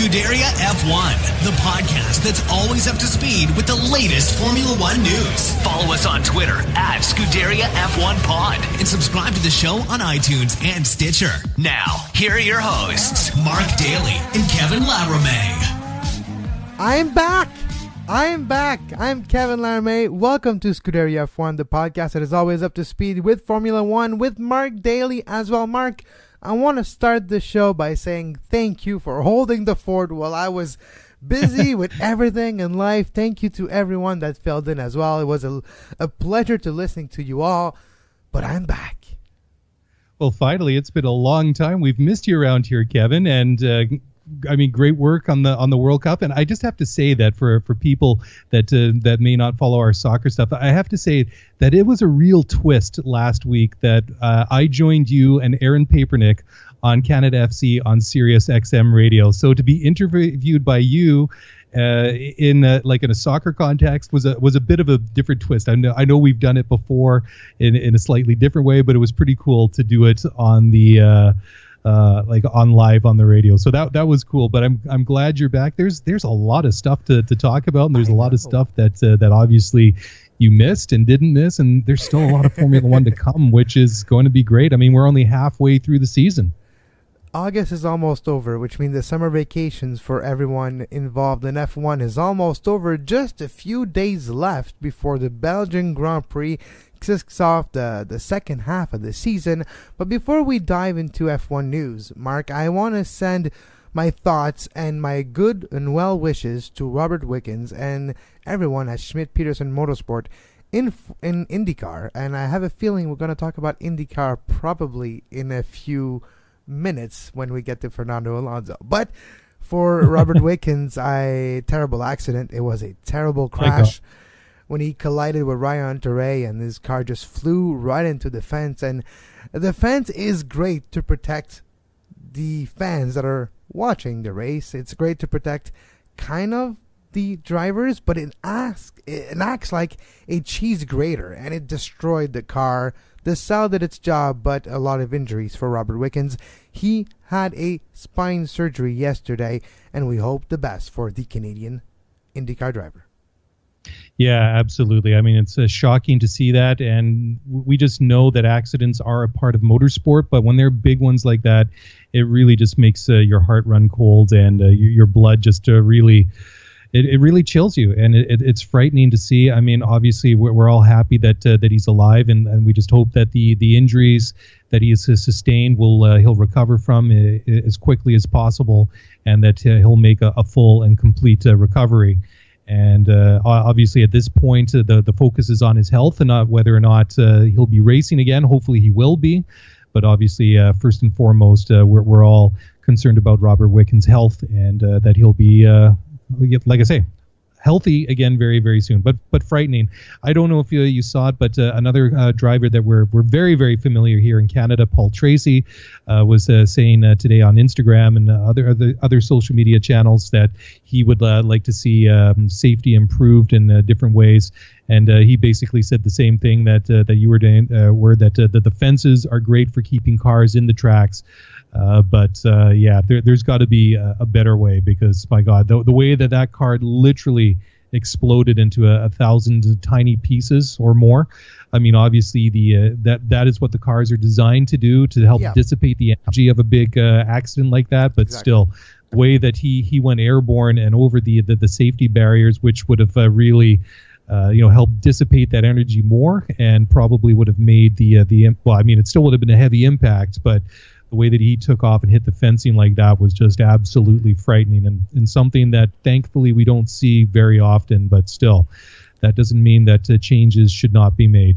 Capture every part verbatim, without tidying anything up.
Scuderia F one, the podcast that's always up to speed with the latest Formula One news. Follow us on Twitter at Scuderia F one Pod and subscribe to the show on iTunes and Stitcher. Now, here are your hosts, Mark Daly and Kevin Laramie. I'm back. I'm back. I'm Kevin Laramie. Welcome to Scuderia F one, the podcast that is always up to speed with Formula One with Mark Daly as well. Mark, I want to start the show by saying thank you for holding the fort while I was busy with everything in life. Thank you to everyone that filled in as well. It was a, a pleasure to listening to you all, but I'm back. Well, finally, it's been a long time. We've missed you around here, Kevin, and uh, I mean, great work on the on the World Cup. And I just have to say that for, for people that uh, that may not follow our soccer stuff, I have to say that it was a real twist last week that uh, I joined you and Aaron Papernick on Canada F C on Sirius X M radio. So to be interviewed by you uh, in a, like in a soccer context was a was a bit of a different twist. I know I know we've done it before in in a slightly different way, but it was pretty cool to do it on the. Uh, Uh, like on live on the radio, so that that was cool. But I'm I'm glad you're back. There's there's a lot of stuff to, to talk about, and there's I a lot know. of stuff that uh, that obviously you missed and didn't miss, and there's still a lot of Formula One to come, which is going to be great. I mean, we're only halfway through the season. August is almost over, which means the summer vacations for everyone involved in F one is almost over. Just a few days left before the Belgian Grand Prix kicks off the, the second half of the season. But before we dive into F one news, Mark, I want to send my thoughts and my good and well wishes to Robert Wickens and everyone at Schmidt-Peterson Motorsport in in IndyCar. And I have a feeling we're going to talk about IndyCar probably in a few minutes when we get to Fernando Alonso. But for Robert Wickens, I terrible accident. It was a terrible crash when he collided with Ryan Hunter-Reay, and his car just flew right into the fence. And the fence is great to protect the fans that are watching the race. It's great to protect kind of the drivers, but it acts, it acts like a cheese grater, and it destroyed the car. The cell did its job, but a lot of injuries for Robert Wickens. He had a spine surgery yesterday, and we hope the best for the Canadian IndyCar driver. Yeah, absolutely. I mean, it's uh, shocking to see that, and we just know that accidents are a part of motorsport, but when they're big ones like that, it really just makes uh, your heart run cold, and uh, your, your blood just uh, really... It, it really chills you, and it, it, it's frightening to see. I mean, obviously, we're, we're all happy that uh, that he's alive, and, and we just hope that the, the injuries that he has sustained will uh, he'll recover from uh, as quickly as possible, and that uh, he'll make a, a full and complete uh, recovery. And uh, obviously, at this point, uh, the the focus is on his health and not whether or not uh, he'll be racing again. Hopefully, he will be, but obviously, uh, first and foremost, uh, we're we're all concerned about Robert Wickens' health and uh, that he'll be. Uh, Like I say, healthy again very, very soon, but but frightening. I don't know if you, you saw it, but uh, another uh, driver that we're we're very, very familiar here in Canada, Paul Tracy, uh, was uh, saying uh, today on Instagram and uh, other, other other social media channels that he would uh, like to see um, safety improved in uh, different ways. And uh, he basically said the same thing that uh, that you were doing, uh, were that uh, that the fences are great for keeping cars in the tracks. Uh, but uh, yeah, there, there's got to be a, a better way, because my God, the, the way that that car literally exploded into a, a thousand tiny pieces or more. I mean, obviously, the uh, that that is what the cars are designed to do, to help yeah. dissipate the energy of a big uh, accident like that. But exactly. still, the way that he he went airborne and over the the, the safety barriers, which would have uh, really. Uh, you know, help dissipate that energy more, and probably would have made the uh, the well. I mean, it still would have been a heavy impact, but the way that he took off and hit the fencing like that was just absolutely frightening, and, and something that thankfully we don't see very often. But still, that doesn't mean that uh, changes should not be made.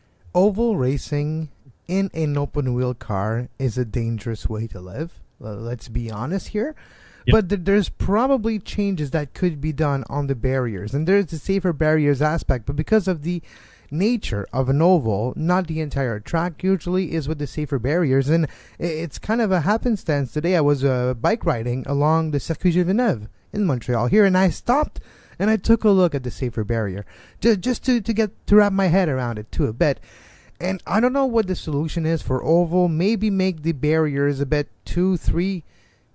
Oval racing in an open wheel car is a dangerous way to live. Let's be honest here. Yep. But th- there's probably changes that could be done on the barriers, and there's the safer barriers aspect. But because of the nature of an oval, not the entire track usually is with the safer barriers, and it's kind of a happenstance. Today I was uh, bike riding along the Circuit Villeneuve in Montreal here, and I stopped and I took a look at the safer barrier just, just to, to get to wrap my head around it too a bit. And I don't know what the solution is for oval. Maybe make the barriers a bit two, three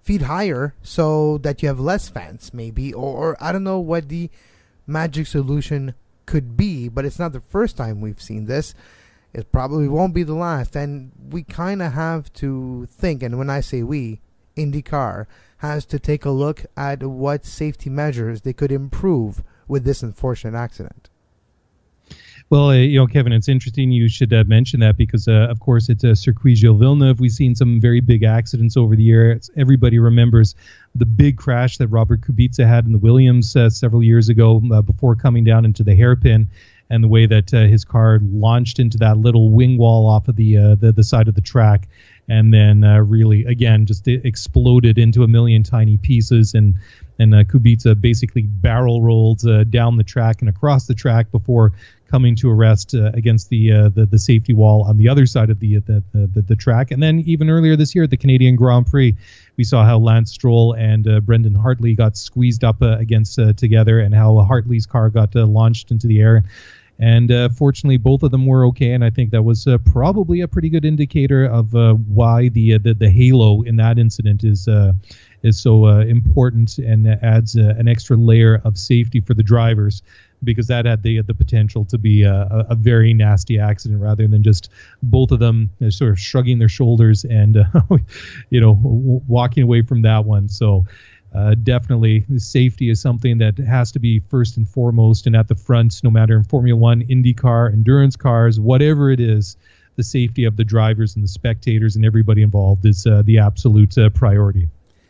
feet higher so that you have less fans, maybe, or, or I don't know what the magic solution could be, but it's not the first time we've seen this. It probably won't be the last, and we kind of have to think, and when I say we, IndyCar has to take a look at what safety measures they could improve with this unfortunate accident. Well, uh, you know, Kevin, it's interesting you should uh, mention that because, uh, of course, it's uh, Circuit Gilles Villeneuve. We've seen some very big accidents over the years. Everybody remembers the big crash that Robert Kubica had in the Williams uh, several years ago uh, before coming down into the hairpin, and the way that uh, his car launched into that little wing wall off of the uh, the, the side of the track, and then uh, really, again, just exploded into a million tiny pieces, and and uh, Kubica basically barrel rolled uh, down the track and across the track before coming to a rest uh, against the, uh, the the safety wall on the other side of the, the the the track. And then even earlier this year at the Canadian Grand Prix, we saw how Lance Stroll and uh, Brendan Hartley got squeezed up uh, against uh, together, and how Hartley's car got uh, launched into the air. And uh, fortunately, both of them were okay, and I think that was uh, probably a pretty good indicator of uh, why the, uh, the the halo in that incident is uh, is so uh, important, and adds uh, an extra layer of safety for the drivers, because that had the the potential to be a, a very nasty accident, rather than just both of them sort of shrugging their shoulders and uh, you know w- walking away from that one. So. Uh, definitely, safety is something that has to be first and foremost and at the front, no matter in Formula One, IndyCar, endurance cars, whatever it is. The safety of the drivers and the spectators and everybody involved is uh, the absolute uh, priority.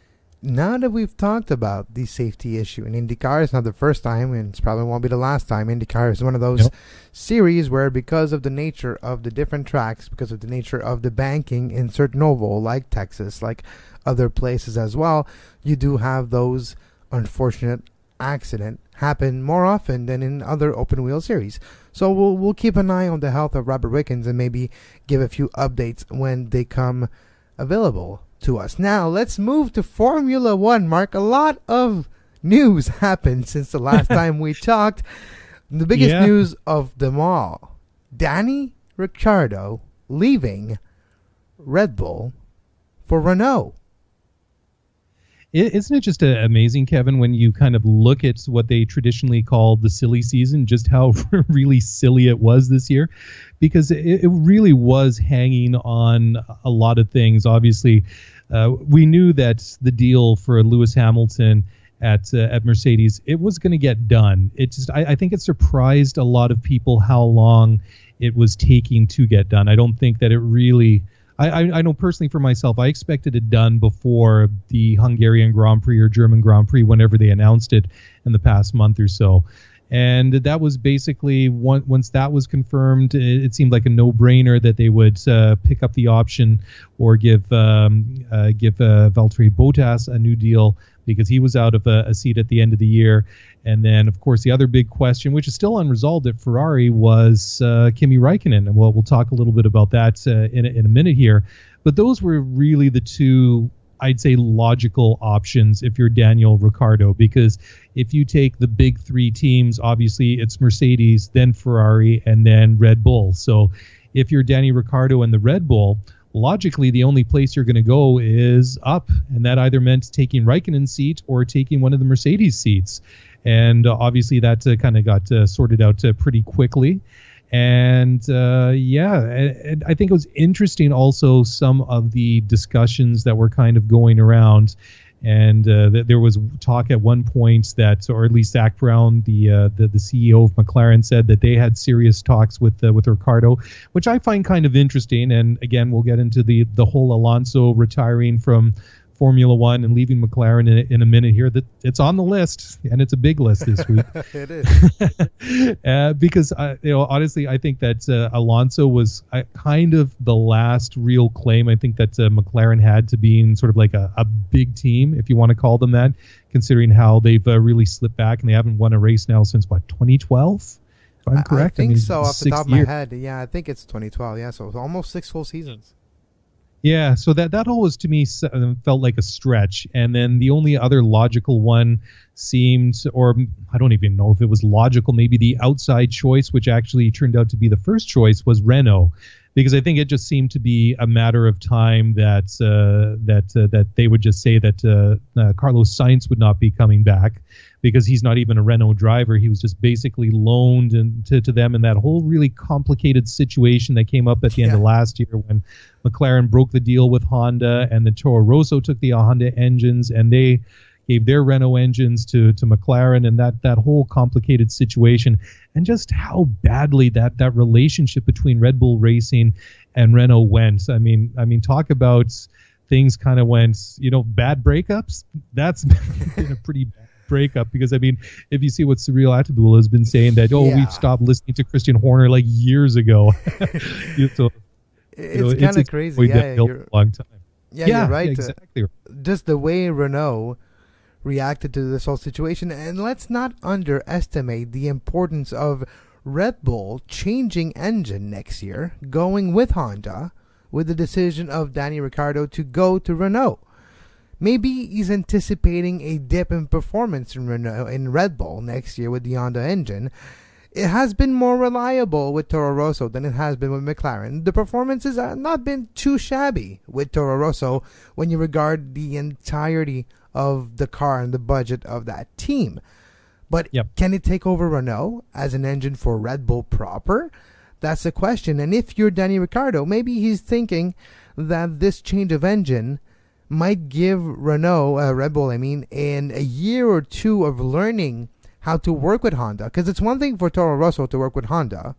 Now that we've talked about the safety issue in IndyCar, it's not the first time, and it's probably won't be the last time. IndyCar is one of those nope. series where, because of the nature of the different tracks, because of the nature of the banking in certain oval, like Texas, like other places as well, you do have those unfortunate accidents happen more often than in other open wheel series. So we'll we'll keep an eye on the health of Robert Wickens and maybe give a few updates when they come available to us. Now let's move to Formula One, Mark. A lot of news happened since the last time we talked. The biggest yeah. news of them all, Danny Ricciardo leaving Red Bull for Renault. Isn't it just uh, amazing, Kevin, when you kind of look at what they traditionally call the silly season, just how really silly it was this year? Because it, it really was hanging on a lot of things. Obviously, uh, we knew that the deal for Lewis Hamilton at uh, at Mercedes, it was going to get done. It just, I, I think it surprised a lot of people how long it was taking to get done. I don't think that it really... I, I know personally for myself, I expected it done before the Hungarian Grand Prix or German Grand Prix, whenever they announced it in the past month or so. And that was basically, one, once that was confirmed, it, it seemed like a no-brainer that they would uh, pick up the option or give um, uh, give uh, Valtteri Bottas a new deal, because he was out of a, a seat at the end of the year. And then, of course, the other big question, which is still unresolved at Ferrari, was uh, Kimi Räikkönen. And we'll, we'll talk a little bit about that uh, in, a, in a minute here. But those were really the two, I'd say, logical options if you're Daniel Ricciardo. Because if you take the big three teams, obviously it's Mercedes, then Ferrari, and then Red Bull. So if you're Danny Ricciardo and the Red Bull, logically, the only place you're going to go is up, and that either meant taking Raikkonen's seat or taking one of the Mercedes seats. And uh, obviously, that uh, kind of got uh, sorted out uh, pretty quickly. And uh, yeah, and, and I think it was interesting also some of the discussions that were kind of going around. And uh, th- there was talk at one point that, or at least Zach Brown, the, uh, the the C E O of McLaren, said that they had serious talks with uh, with Ricciardo, which I find kind of interesting. And again, we'll get into the the whole Alonso retiring from Formula One and leaving McLaren in, in a minute here. That it's on the list, and it's a big list this week. It is. uh, because uh, you know, honestly, I think that uh, Alonso was uh, kind of the last real claim I think that uh, McLaren had to being sort of like a, a big team, if you want to call them that, considering how they've uh, really slipped back and they haven't won a race now since what, twenty twelve? If I'm correct. I think I mean, so, off the top of year. my head. Yeah, I think it's twenty twelve. Yeah, so it's almost six full seasons. Yeah, so that, that always to me felt like a stretch. And then the only other logical one seemed, or I don't even know if it was logical, maybe the outside choice, which actually turned out to be the first choice, was Renault. because I think it just seemed to be a matter of time that uh, that uh, that they would just say that uh, uh, Carlos Sainz would not be coming back because he's not even a Renault driver. He was just basically loaned and to, to them in that whole really complicated situation that came up at the yeah. end of last year when McLaren broke the deal with Honda and the Toro Rosso took the Honda engines and they gave their Renault engines to to McLaren, and that that whole complicated situation, and just how badly that that relationship between Red Bull Racing and Renault went. I mean, I mean, talk about things kind of went, you know, bad breakups. That's been a pretty bad breakup, because I mean, if you see what Cyril Abiteboul has been saying, that oh, yeah. we've stopped listening to Christian Horner like years ago. so, it's you know, kind of crazy. Yeah, you're, a long time. Yeah, yeah you're right. Yeah, exactly. Uh, just the way Renault reacted to this whole situation, and let's not underestimate the importance of Red Bull changing engine next year, going with Honda, with the decision of Danny Ricciardo to go to Renault. Maybe he's anticipating a dip in performance in Renault in Red Bull next year with the Honda engine. It has been more reliable with Toro Rosso than it has been with McLaren. The performances have not been too shabby with Toro Rosso when you regard the entirety of the car and the budget of that team. But yep. can it take over Renault as an engine for Red Bull proper? That's the question. And if you're Danny Ricciardo, maybe he's thinking that this change of engine might give Renault, uh, Red Bull, I mean, in a year or two of learning how to work with Honda. Because it's one thing for Toro Rosso to work with Honda.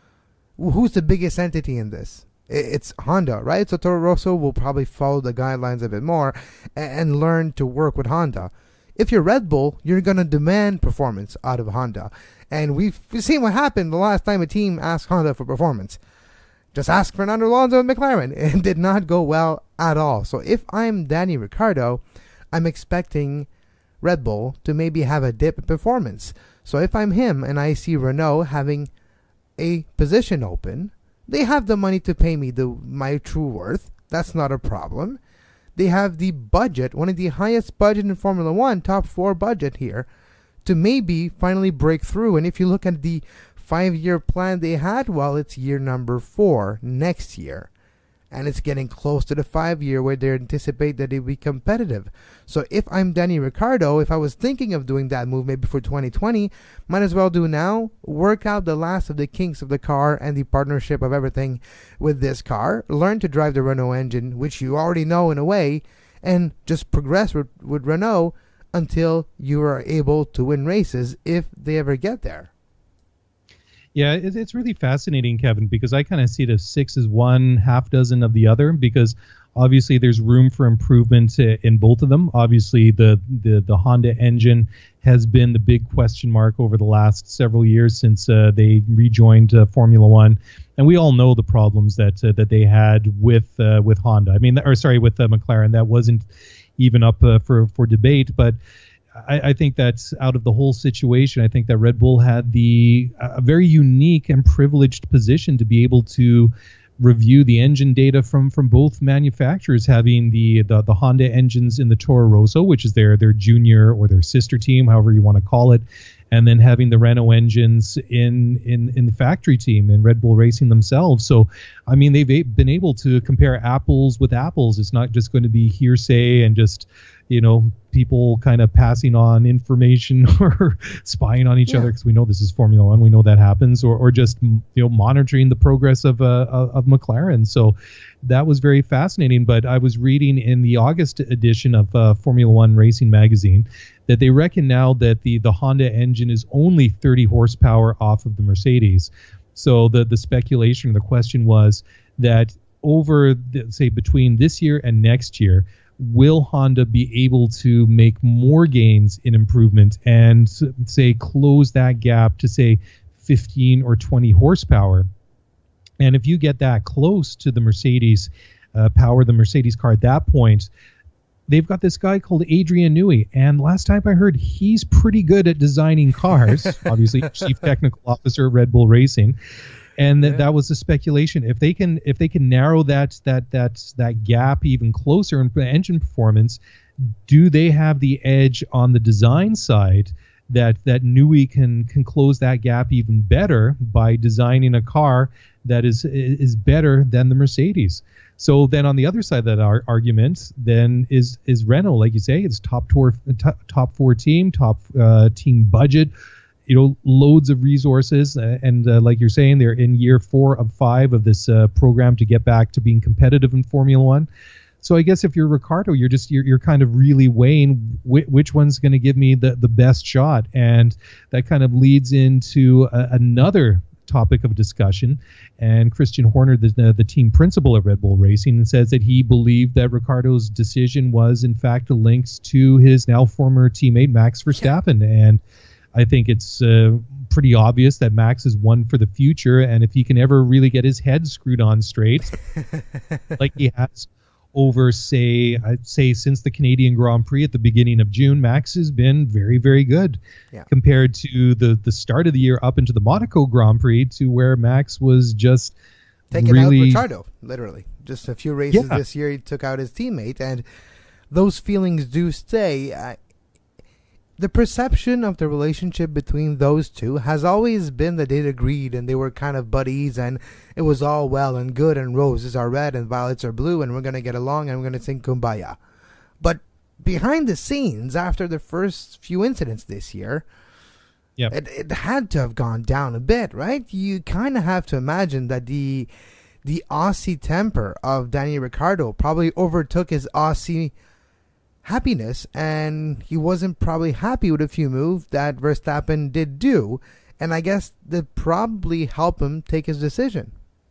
Who's the biggest entity in this? It's Honda, right? So Toro Rosso will probably follow the guidelines a bit more and learn to work with Honda. If you're Red Bull, you're going to demand performance out of Honda. And we've seen what happened the last time a team asked Honda for performance. Just ask Fernando Alonso and McLaren. It did not go well at all. So if I'm Danny Ricciardo, I'm expecting Red Bull to maybe have a dip in performance. So if I'm him and I see Renault having a position open, they have the money to pay me the my true worth. That's not a problem. They have the budget, one of the highest budget in Formula One, top four budget here, to maybe finally break through. And if you look at the five-year plan they had, well, it's year number four next year. And it's getting close to the five-year where they anticipate that they'll be competitive. So if I'm Danny Ricciardo, if I was thinking of doing that move maybe for twenty twenty, might as well do now. Work out the last of the kinks of the car and the partnership of everything with this car. Learn to drive the Renault engine, which you already know in a way, and just progress with, with Renault until you are able to win races if they ever get there. Yeah, it's really fascinating, Kevin, because I kind of see it as six as one, half dozen of the other, because obviously there's room for improvement in both of them. Obviously, the, the, the Honda engine has been the big question mark over the last several years since uh, they rejoined uh, Formula One, and we all know the problems that uh, that they had with uh, with Honda. I mean, or sorry, with uh, McLaren. That wasn't even up uh, for for debate, but I, I think that's out of the whole situation. I think that Red Bull had the a very unique and privileged position to be able to review the engine data from from both manufacturers, having the, the the Honda engines in the Toro Rosso, which is their their junior or their sister team, however you want to call it, and then having the Renault engines in in in the factory team in Red Bull Racing themselves. So I mean, they've been able to compare apples with apples. It's not just going to be hearsay and just, you know, people kind of passing on information or spying on each yeah. other, because we know this is Formula One. We know that happens, or or just, you know, monitoring the progress of uh, of McLaren. So that was very fascinating. But I was reading in the August edition of uh, Formula One Racing magazine that they reckon now that the the Honda engine is only thirty horsepower off of the Mercedes. So the the speculation, the question was that over the, say between this year and next year, will Honda be able to make more gains in improvement and say close that gap to say fifteen or twenty horsepower? And if you get that close to the Mercedes uh, power, the Mercedes car at that point, they've got this guy called Adrian Newey, and last time I heard, he's pretty good at designing cars. Obviously, chief technical officer at Red Bull Racing. And th- yeah. that was the speculation. If they can, if they can narrow that that that that gap even closer in engine performance, do they have the edge on the design side that that Newey can can close that gap even better by designing a car that is is better than the Mercedes. So then on the other side of that ar- argument, then is is Renault, like you say, it's top tour, top, top four team, top uh, team budget, you know, loads of resources, uh, and uh, like you're saying, they're in year four of five of this uh, program to get back to being competitive in Formula One. So I guess if you're Ricciardo, you're just you're, you're kind of really weighing wh- which one's going to give me the, the best shot, and that kind of leads into a, another topic of discussion. And Christian Horner, the, the the team principal at Red Bull Racing, says that he believed that Ricciardo's decision was in fact linked to his now former teammate Max Verstappen. Yeah. And I think it's uh, pretty obvious that Max is one for the future, and if he can ever really get his head screwed on straight, like he has over, say, I'd say since the Canadian Grand Prix at the beginning of June, Max has been very, very good yeah. compared to the, the start of the year up into the Monaco Grand Prix, to where Max was just taking really... out Ricciardo, literally. Just a few races yeah. this year, he took out his teammate, and those feelings do stay. Uh, the perception of the relationship between those two has always been that they'd agreed and they were kind of buddies, and it was all well and good, and roses are red and violets are blue, and we're going to get along and we're going to sing Kumbaya. But behind the scenes, after the first few incidents this year, yep. it, it had to have gone down a bit, right? You kind of have to imagine that the the Aussie temper of Danny Ricciardo probably overtook his Aussie happiness, and he wasn't probably happy with a few moves that Verstappen did do, and I guess that probably helped him take his decision.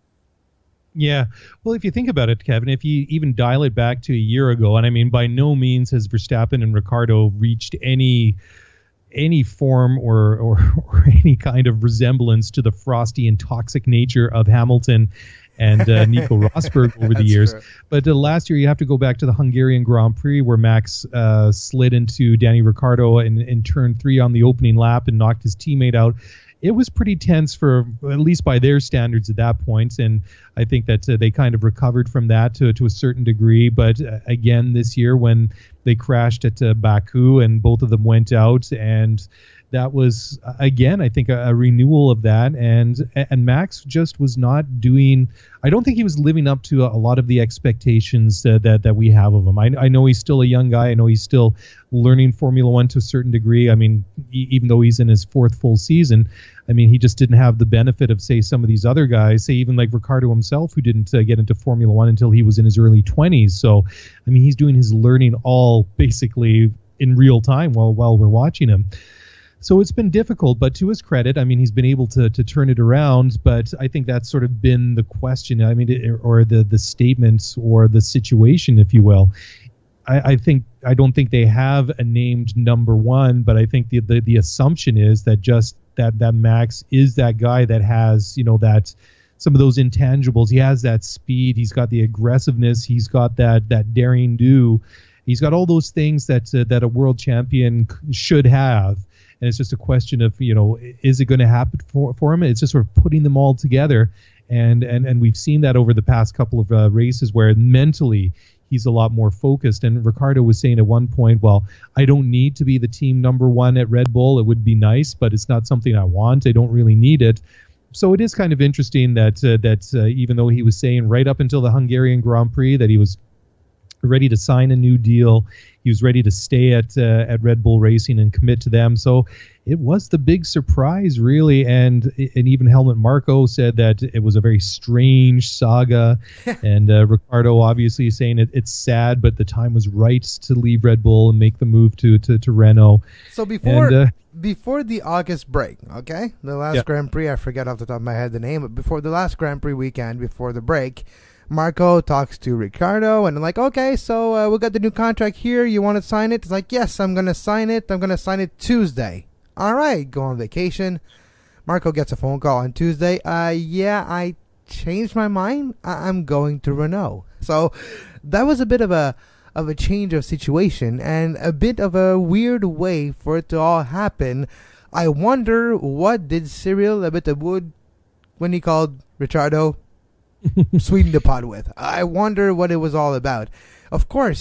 Yeah, well, if you think about it, Kevin, if you even dial it back to a year ago, and I mean, by no means has Verstappen and Ricciardo reached any any form or, or, or any kind of resemblance to the frosty and toxic nature of Hamilton and uh, Nico Rosberg over the years. True. But uh, last year, you have to go back to the Hungarian Grand Prix, where Max uh, slid into Danny Ricciardo in, in turn three on the opening lap and knocked his teammate out. It was pretty tense, for at least by their standards at that point, and I think that uh, they kind of recovered from that to to a certain degree. But uh, again, this year when they crashed at uh, Baku and both of them went out, and that was, again, I think, a, a renewal of that. And and Max just was not doing, I don't think he was living up to a, a lot of the expectations uh, that, that we have of him. I, I know he's still a young guy. I know he's still learning Formula One to a certain degree. I mean, e- even though he's in his fourth full season, I mean, he just didn't have the benefit of, say, some of these other guys, say even like Ricciardo himself, who didn't uh, get into Formula One until he was in his early twenties. So, I mean, he's doing his learning all basically in real time while while we're watching him. So it's been difficult, but to his credit, I mean, he's been able to to turn it around. But I think that's sort of been the question. I mean, it, or the the statement or the situation, if you will. I, I think I don't think they have a named number one, but I think the, the the assumption is that just that that Max is that guy that has, you know, that some of those intangibles. He has that speed. He's got the aggressiveness. He's got that that daring do. He's got all those things that uh, that a world champion should have. And it's just a question of, you know, is it going to happen for, for him? It's just sort of putting them all together. And and, and we've seen that over the past couple of uh, races where mentally he's a lot more focused. And Ricciardo was saying at one point, well, I don't need to be the team number one at Red Bull. It would be nice, but it's not something I want. I don't really need it. So it is kind of interesting that, uh, that uh, even though he was saying right up until the Hungarian Grand Prix that he was ready to sign a new deal, he was ready to stay at uh, at Red Bull Racing and commit to them. So it was the big surprise, really. And and even Helmut Marko said that it was a very strange saga. and uh, Ricciardo obviously saying it, it's sad, but the time was right to leave Red Bull and make the move to to, to Renault. So before and, uh, before the August break, okay, the last yeah. Grand Prix, I forget off the top of my head the name, but before the last Grand Prix weekend, before the break, Marko talks to Ricciardo, and I'm like, okay, so uh, we got the new contract here. You want to sign it? It's like, yes, I'm going to sign it. I'm going to sign it Tuesday. All right, go on vacation. Marko gets a phone call on Tuesday. Uh, yeah, I changed my mind. I- I'm going to Renault. So that was a bit of a of a change of situation and a bit of a weird way for it to all happen. I wonder what did Cyril Abiteboul, when he called Ricciardo, sweeten the pot with. I wonder what it was all about. Of course,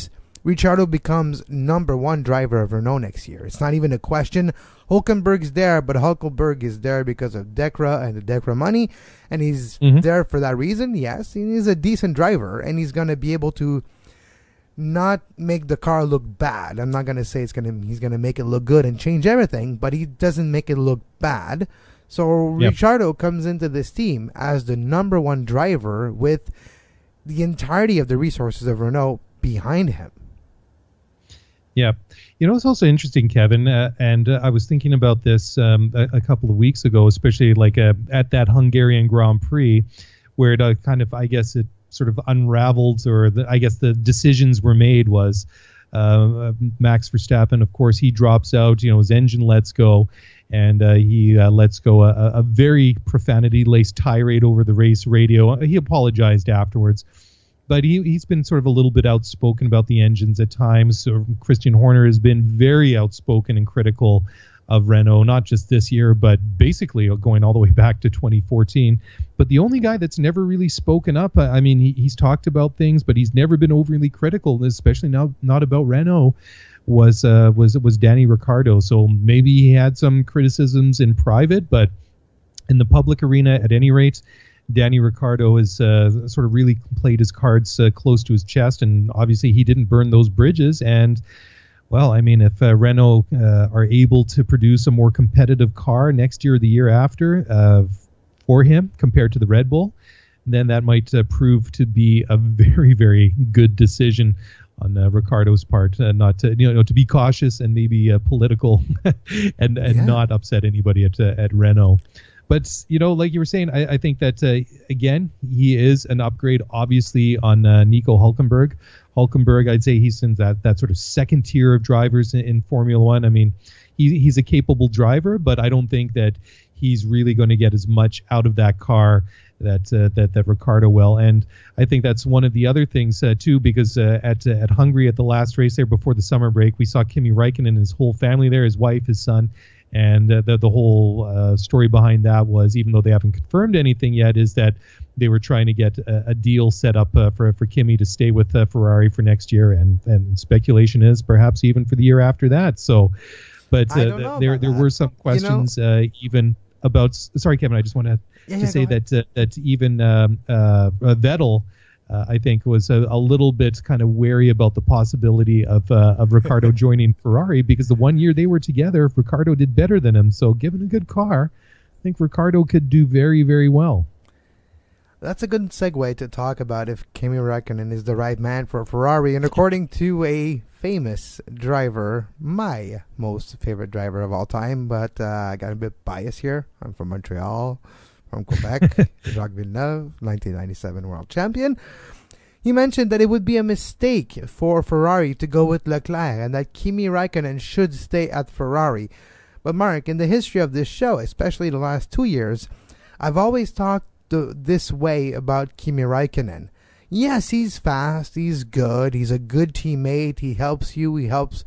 Ricciardo becomes number one driver of Renault next year. It's not even a question. Hülkenberg's there, but Hülkenberg is there because of Decra and the Decra money, and he's mm-hmm. there for that reason. Yes, he's a decent driver, and he's going to be able to not make the car look bad. I'm not going to say it's going to he's going to make it look good and change everything, but he doesn't make it look bad. So yep. Ricciardo comes into this team as the number one driver with the entirety of the resources of Renault behind him. Yeah. You know, it's also interesting, Kevin, uh, and uh, I was thinking about this um, a, a couple of weeks ago, especially like uh, at that Hungarian Grand Prix, where it uh, kind of, I guess, it sort of unraveled, or the, I guess the decisions were made was uh, Max Verstappen, of course, he drops out, you know, his engine lets go, and uh, he uh, lets go a, a very profanity-laced tirade over the race radio. He apologized afterwards. But he, he's been sort of a little bit outspoken about the engines at times. So Christian Horner has been very outspoken and critical of Renault, not just this year, but basically going all the way back to twenty fourteen. But the only guy that's never really spoken up, I mean, he, he's talked about things, but he's never been overly critical, especially now not about Renault, was, uh, was, was Danny Ricciardo. So maybe he had some criticisms in private, but in the public arena, at any rate, Danny Ricciardo has uh, sort of really played his cards uh, close to his chest, and obviously he didn't burn those bridges. And, well, I mean, if uh, Renault uh, are able to produce a more competitive car next year or the year after uh, for him compared to the Red Bull, then that might uh, prove to be a very, very good decision on uh, Ricciardo's part, uh, not to, you know, to be cautious and maybe uh, political and, and yeah. not upset anybody at uh, at Renault. But, you know, like you were saying, I, I think that, uh, again, he is an upgrade, obviously, on uh, Nico Hülkenberg. Hülkenberg, I'd say he's in that, that sort of second tier of drivers in, in Formula One. I mean, he, he's a capable driver, but I don't think that he's really going to get as much out of that car that uh, that that Ricciardo will. And I think that's one of the other things, uh, too, because uh, at, uh, at Hungary, at the last race there before the summer break, we saw Kimi Räikkönen and his whole family there, his wife, his son. And uh, the the whole uh, story behind that was, even though they haven't confirmed anything yet, is that they were trying to get a, a deal set up uh, for for Kimi to stay with uh, Ferrari for next year, and and speculation is perhaps even for the year after that. So, but uh, there there that. were some questions, you know, uh, even about. Sorry, Kevin, I just want to yeah, to yeah, say that uh, that even um, uh, Vettel. Uh, I think was a, a little bit kind of wary about the possibility of uh, of Ricciardo joining Ferrari, because the one year they were together, Ricciardo did better than him. So given a good car, I think Ricciardo could do very, very well. That's a good segue to talk about if Kimi Räikkönen is the right man for Ferrari. And according to a famous driver, my most favorite driver of all time, but uh, I got a bit biased here. I'm from Montreal. From Quebec, Jacques Villeneuve, nineteen ninety-seven world champion. He mentioned that it would be a mistake for Ferrari to go with Leclerc and that Kimi Räikkönen should stay at Ferrari. But Mark, in the history of this show, especially the last two years, I've always talked th- this way about Kimi Räikkönen. Yes, he's fast, he's good, he's a good teammate, he helps you, he helps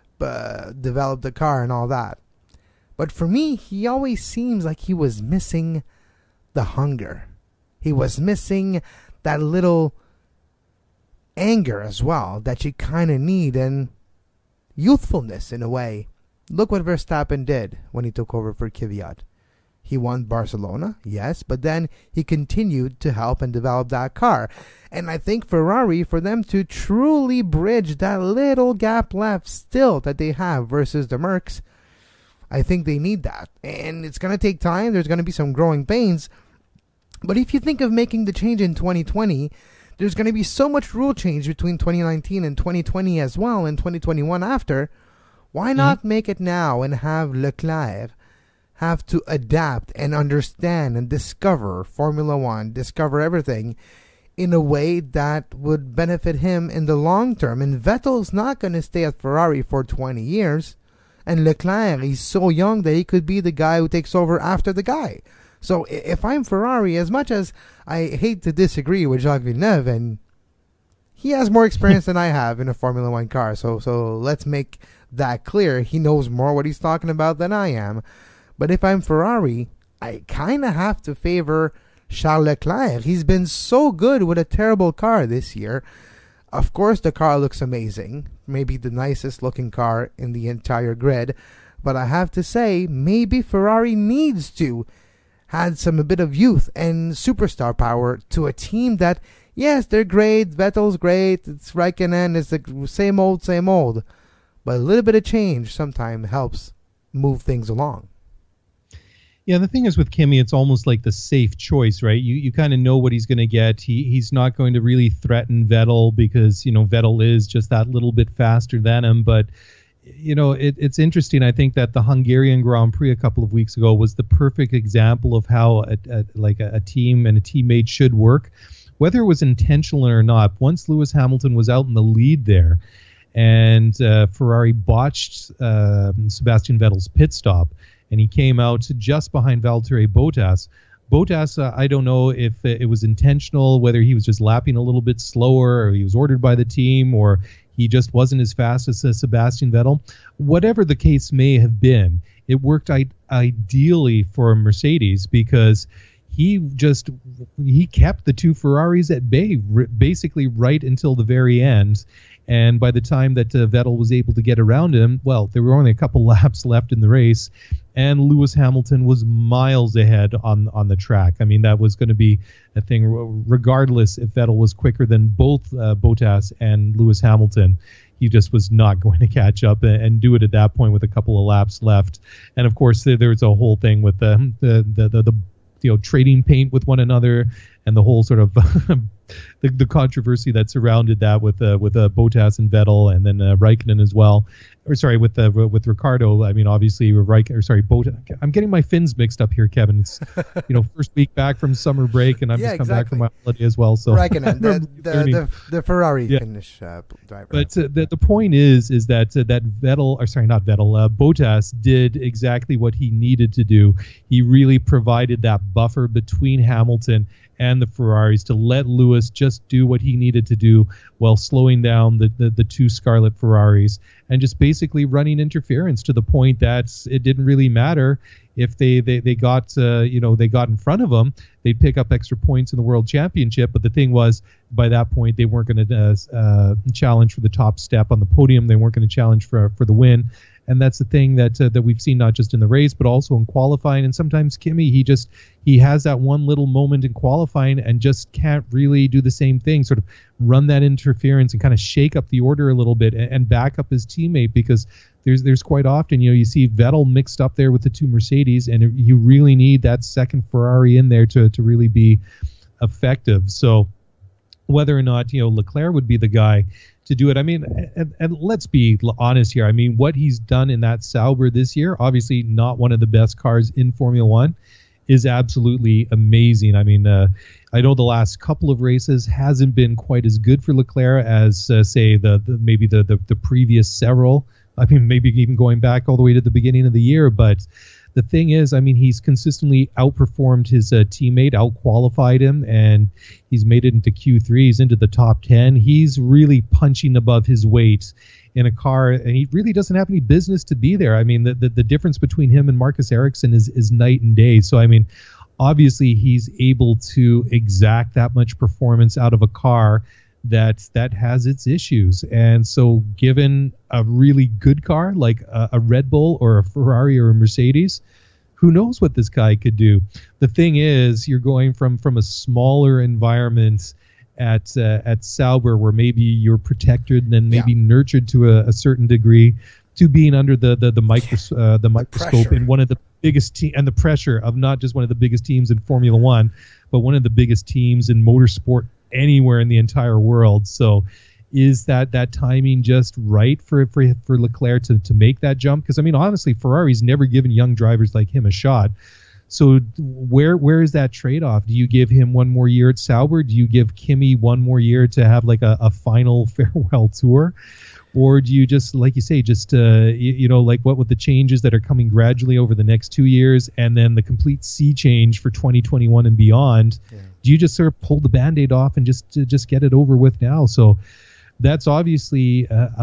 uh, develop the car and all that. But for me, he always seems like he was missing the hunger. He was missing that little anger as well that you kind of need, and youthfulness in a way. Look what Verstappen did when he took over for Kvyat. He won Barcelona, yes, but then he continued to help and develop that car. And I think Ferrari, for them to truly bridge that little gap left still that they have versus the Mercs, I think they need that. And it's going to take time. There's going to be some growing pains. But if you think of making the change in twenty twenty, there's going to be so much rule change between twenty nineteen and twenty twenty as well, and twenty twenty-one after. Why not mm-hmm. make it now and have Leclerc have to adapt and understand and discover Formula One, discover everything in a way that would benefit him in the long term? And Vettel's not going to stay at Ferrari for twenty years. And Leclerc, he's so young that he could be the guy who takes over after the guy. So if I'm Ferrari, as much as I hate to disagree with Jacques Villeneuve, and he has more experience than I have in a Formula One car, so so let's make that clear. He knows more what he's talking about than I am. But if I'm Ferrari, I kind of have to favor Charles Leclerc. He's been so good with a terrible car this year. Of course, the car looks amazing, maybe the nicest looking car in the entire grid, but I have to say, maybe Ferrari needs to add some a bit of youth and superstar power to a team that, yes, they're great, Vettel's great, it's Raikkonen, it's the same old, same old, but a little bit of change sometimes helps move things along. Yeah, the thing is with Kimi, it's almost like the safe choice, right? You you kind of know what he's going to get. He he's not going to really threaten Vettel because, you know, Vettel is just that little bit faster than him. But, you know, it, it's interesting. I think that the Hungarian Grand Prix a couple of weeks ago was the perfect example of how a, a, like a, a team and a teammate should work, whether it was intentional or not. Once Lewis Hamilton was out in the lead there, and uh, Ferrari botched uh, Sebastian Vettel's pit stop, and he came out just behind Valtteri Bottas. Bottas, uh, I don't know if it was intentional, whether he was just lapping a little bit slower, or he was ordered by the team, or he just wasn't as fast as uh, Sebastian Vettel. Whatever the case may have been, it worked I- ideally for Mercedes because he just he kept the two Ferraris at bay, r- basically right until the very end. And by the time that uh, Vettel was able to get around him, well, there were only a couple laps left in the race, and Lewis Hamilton was miles ahead on on the track. I mean, that was going to be a thing, regardless if Vettel was quicker than both uh, Bottas and Lewis Hamilton. He just was not going to catch up and, and do it at that point with a couple of laps left. And of course, there, there was a whole thing with the the the, the, the you know trading paint with one another, and the whole sort of the, the controversy that surrounded that with uh, with uh, Bottas and Vettel, and then uh, Raikkonen as well. Or sorry, with uh, with Ricardo. I mean, obviously, Raikkonen. Or sorry, Bottas. I'm getting my fins mixed up here, Kevin. It's you know first week back from summer break, and I'm yeah, just come exactly. back from my holiday as well. So Raikkonen, the, the, the, the Ferrari yeah. Finnish uh, driver. But uh, the the point is is that uh, that Vettel, or sorry, not Vettel, uh, Bottas did exactly what he needed to do. He really provided that buffer between Hamilton and the Ferraris to let Lewis just do what he needed to do while slowing down the, the, the two Scarlet Ferraris and just basically running interference to the point that it didn't really matter if they, they, they got uh, you know they got in front of them. They'd pick up extra points in the World Championship, but the thing was, by that point, they weren't going to uh, uh, challenge for the top step on the podium. They weren't going to challenge for for the win. And that's the thing that uh, that we've seen not just in the race, but also in qualifying. And sometimes Kimi, he just he has that one little moment in qualifying and just can't really do the same thing, sort of run that interference and kind of shake up the order a little bit and, and back up his teammate, because there's there's quite often, you know, you see Vettel mixed up there with the two Mercedes, and you really need that second Ferrari in there to to really be effective. So whether or not, you know, Leclerc would be the guy to do it. I mean, and, and let's be honest here. I mean, what he's done in that Sauber this year, obviously not one of the best cars in Formula One, is absolutely amazing. I mean, uh, I know the last couple of races hasn't been quite as good for Leclerc as, uh, say, the, the maybe the, the the previous several. I mean, maybe even going back all the way to the beginning of the year. But the thing is, I mean, he's consistently outperformed his uh, teammate, outqualified him, and he's made it into Q three. He's into the top ten. He's really punching above his weight in a car, and he really doesn't have any business to be there. I mean, the the, the difference between him and Marcus Ericsson is, is night and day. So, I mean, obviously he's able to exact that much performance out of a car that that has its issues. And so given a really good car like a, a Red Bull or a Ferrari or a Mercedes, who knows what this guy could do. The thing is, you're going from from a smaller environment at uh, at Sauber, where maybe you're protected and maybe yeah. nurtured to a, a certain degree, to being under the the the, micros- uh, the microscope in one of the biggest te- and the pressure of not just one of the biggest teams in Formula One, but one of the biggest teams in motorsport anywhere in the entire world. So is that that timing just right for for, for Leclerc to, to make that jump? Because, I mean, honestly, Ferrari's never given young drivers like him a shot. So where where is that trade-off? Do you give him one more year at Sauber? Do you give Kimi one more year to have like a, a final farewell tour? Or do you just, like you say, just, uh, you, you know, like what with the changes that are coming gradually over the next two years and then the complete sea change for twenty twenty-one and beyond, yeah. do you just sort of pull the Band-Aid off and just uh, just get it over with now? So that's obviously a, a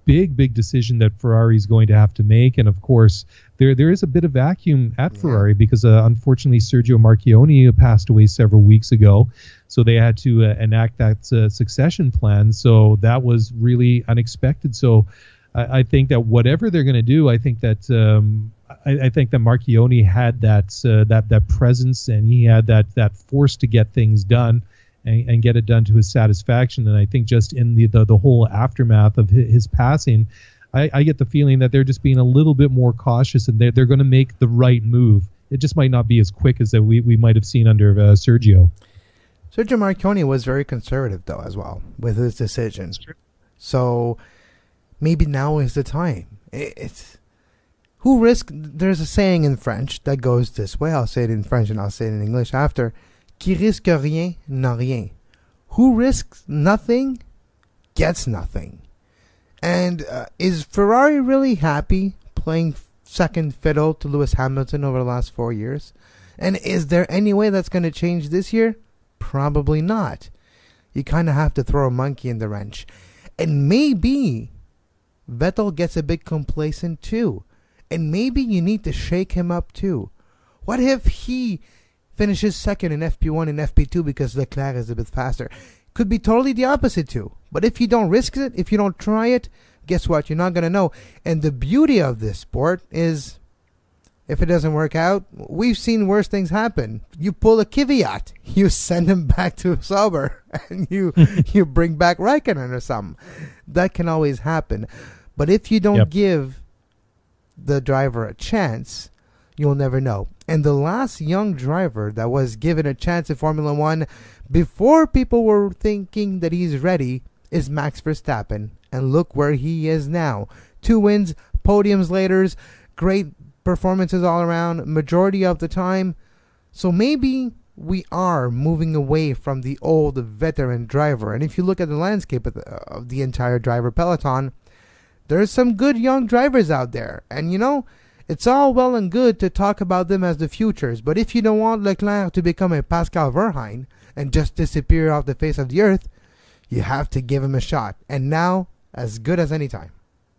big, big decision that Ferrari is going to have to make. And of course, there there is a bit of vacuum at Ferrari because uh, unfortunately Sergio Marchionne passed away several weeks ago. So they had to uh, enact that uh, succession plan. So that was really unexpected. So I, I think that whatever they're going to do, I think that um, I, I think that Marchionne had that uh, that that presence, and he had that that force to get things done and, and get it done to his satisfaction. And I think just in the the, the whole aftermath of his, his passing, I, I get the feeling that they're just being a little bit more cautious, and they're they're going to make the right move. It just might not be as quick as that we we might have seen under uh, Sergio. Sergio Marchionne was very conservative, though, as well, with his decision. So maybe now is the time. It, it's who risk. There's a saying in French that goes this way. I'll say it in French and I'll say it in English after. Qui risque rien n'a rien. Who risks nothing gets nothing. And uh, is Ferrari really happy playing second fiddle to Lewis Hamilton over the last four years? And is there any way that's going to change this year? Probably not. You kind of have to throw a monkey in the wrench. And maybe Vettel gets a bit complacent too. And maybe you need to shake him up too. What if he finishes second in F P one and F P two because Leclerc is a bit faster? Could be totally the opposite too. But if you don't risk it, if you don't try it, guess what? You're not going to know. And the beauty of this sport is, if it doesn't work out, we've seen worse things happen. You pull a Kvyat, you send him back to Sauber, and you you bring back Raikkonen or something. That can always happen. But if you don't yep. give the driver a chance, you'll never know. And the last young driver that was given a chance in Formula One before people were thinking that he's ready is Max Verstappen. And look where he is now. Two wins, podiums later, great performances all around, majority of the time. So maybe we are moving away from the old veteran driver. And if you look at the landscape of the, of the entire driver peloton, there's some good young drivers out there. And you know, it's all well and good to talk about them as the futures. But if you don't want Leclerc to become a Pascal Verheyen and just disappear off the face of the earth, you have to give him a shot. And now, as good as any time.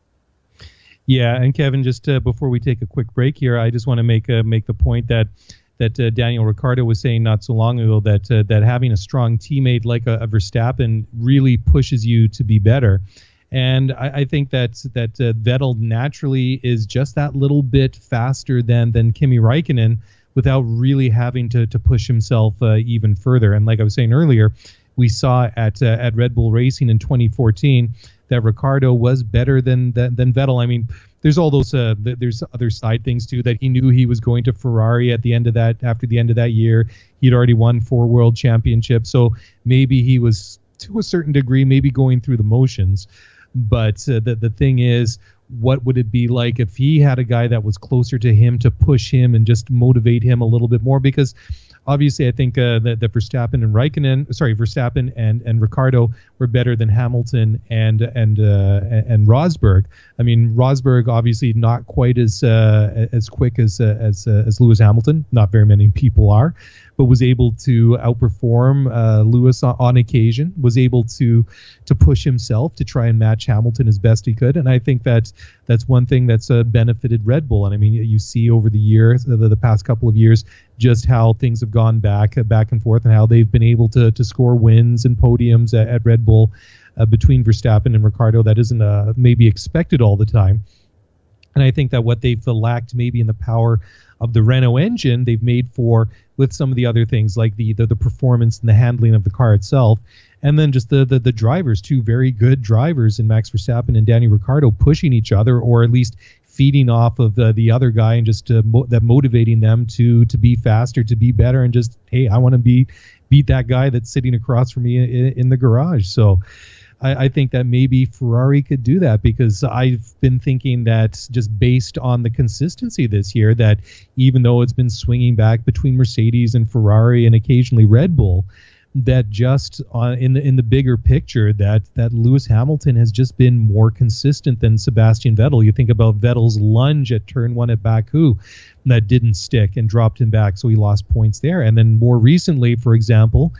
Yeah, and Kevin, just uh, before we take a quick break here, I just want to make uh, make the point that that uh, Daniel Ricciardo was saying not so long ago that uh, that having a strong teammate like a, a Verstappen really pushes you to be better. And I, I think that that uh, Vettel naturally is just that little bit faster than than Kimi Räikkönen without really having to to push himself uh, even further. And like I was saying earlier, we saw at uh, at Red Bull Racing in twenty fourteen that Ricciardo was better than than, than Vettel. I mean, there's all those uh, th- there's other side things too, that he knew he was going to Ferrari at the end of that after the end of that year. He'd already won four world championships, so maybe he was to a certain degree maybe going through the motions. But uh, the the thing is, what would it be like if he had a guy that was closer to him to push him and just motivate him a little bit more? Because obviously, I think uh, that, that Verstappen and Raikkonen, sorry, Verstappen and, and Ricciardo were better than Hamilton and and uh, and Rosberg. I mean, Rosberg obviously not quite as uh, as quick as uh, as uh, as Lewis Hamilton. Not very many people are, but was able to outperform uh, Lewis on, on occasion. Was able to to push himself to try and match Hamilton as best he could. And I think that that's one thing that's uh, benefited Red Bull. And I mean, you see over the years, the, the past couple of years, just how things have gone back back and forth, and how they've been able to to score wins and podiums at, at Red Bull uh, between Verstappen and Ricciardo. That isn't uh, maybe expected all the time. And I think that what they've lacked maybe in the power of the Renault engine, they've made for with some of the other things like the the, the performance and the handling of the car itself. And then just the, the the drivers, two very good drivers in Max Verstappen and Danny Ricciardo pushing each other, or at least feeding off of the, the other guy and just uh, mo- that motivating them to to be faster, to be better, and just, hey, I want to be beat that guy that's sitting across from me in, in the garage. So I, I think that maybe Ferrari could do that, because I've been thinking that just based on the consistency this year, that even though it's been swinging back between Mercedes and Ferrari and occasionally Red Bull, that just on, in the in the bigger picture, that that Lewis Hamilton has just been more consistent than Sebastian Vettel. You think about Vettel's lunge at turn one at Baku, that didn't stick and dropped him back, so he lost points there. And then more recently, for example,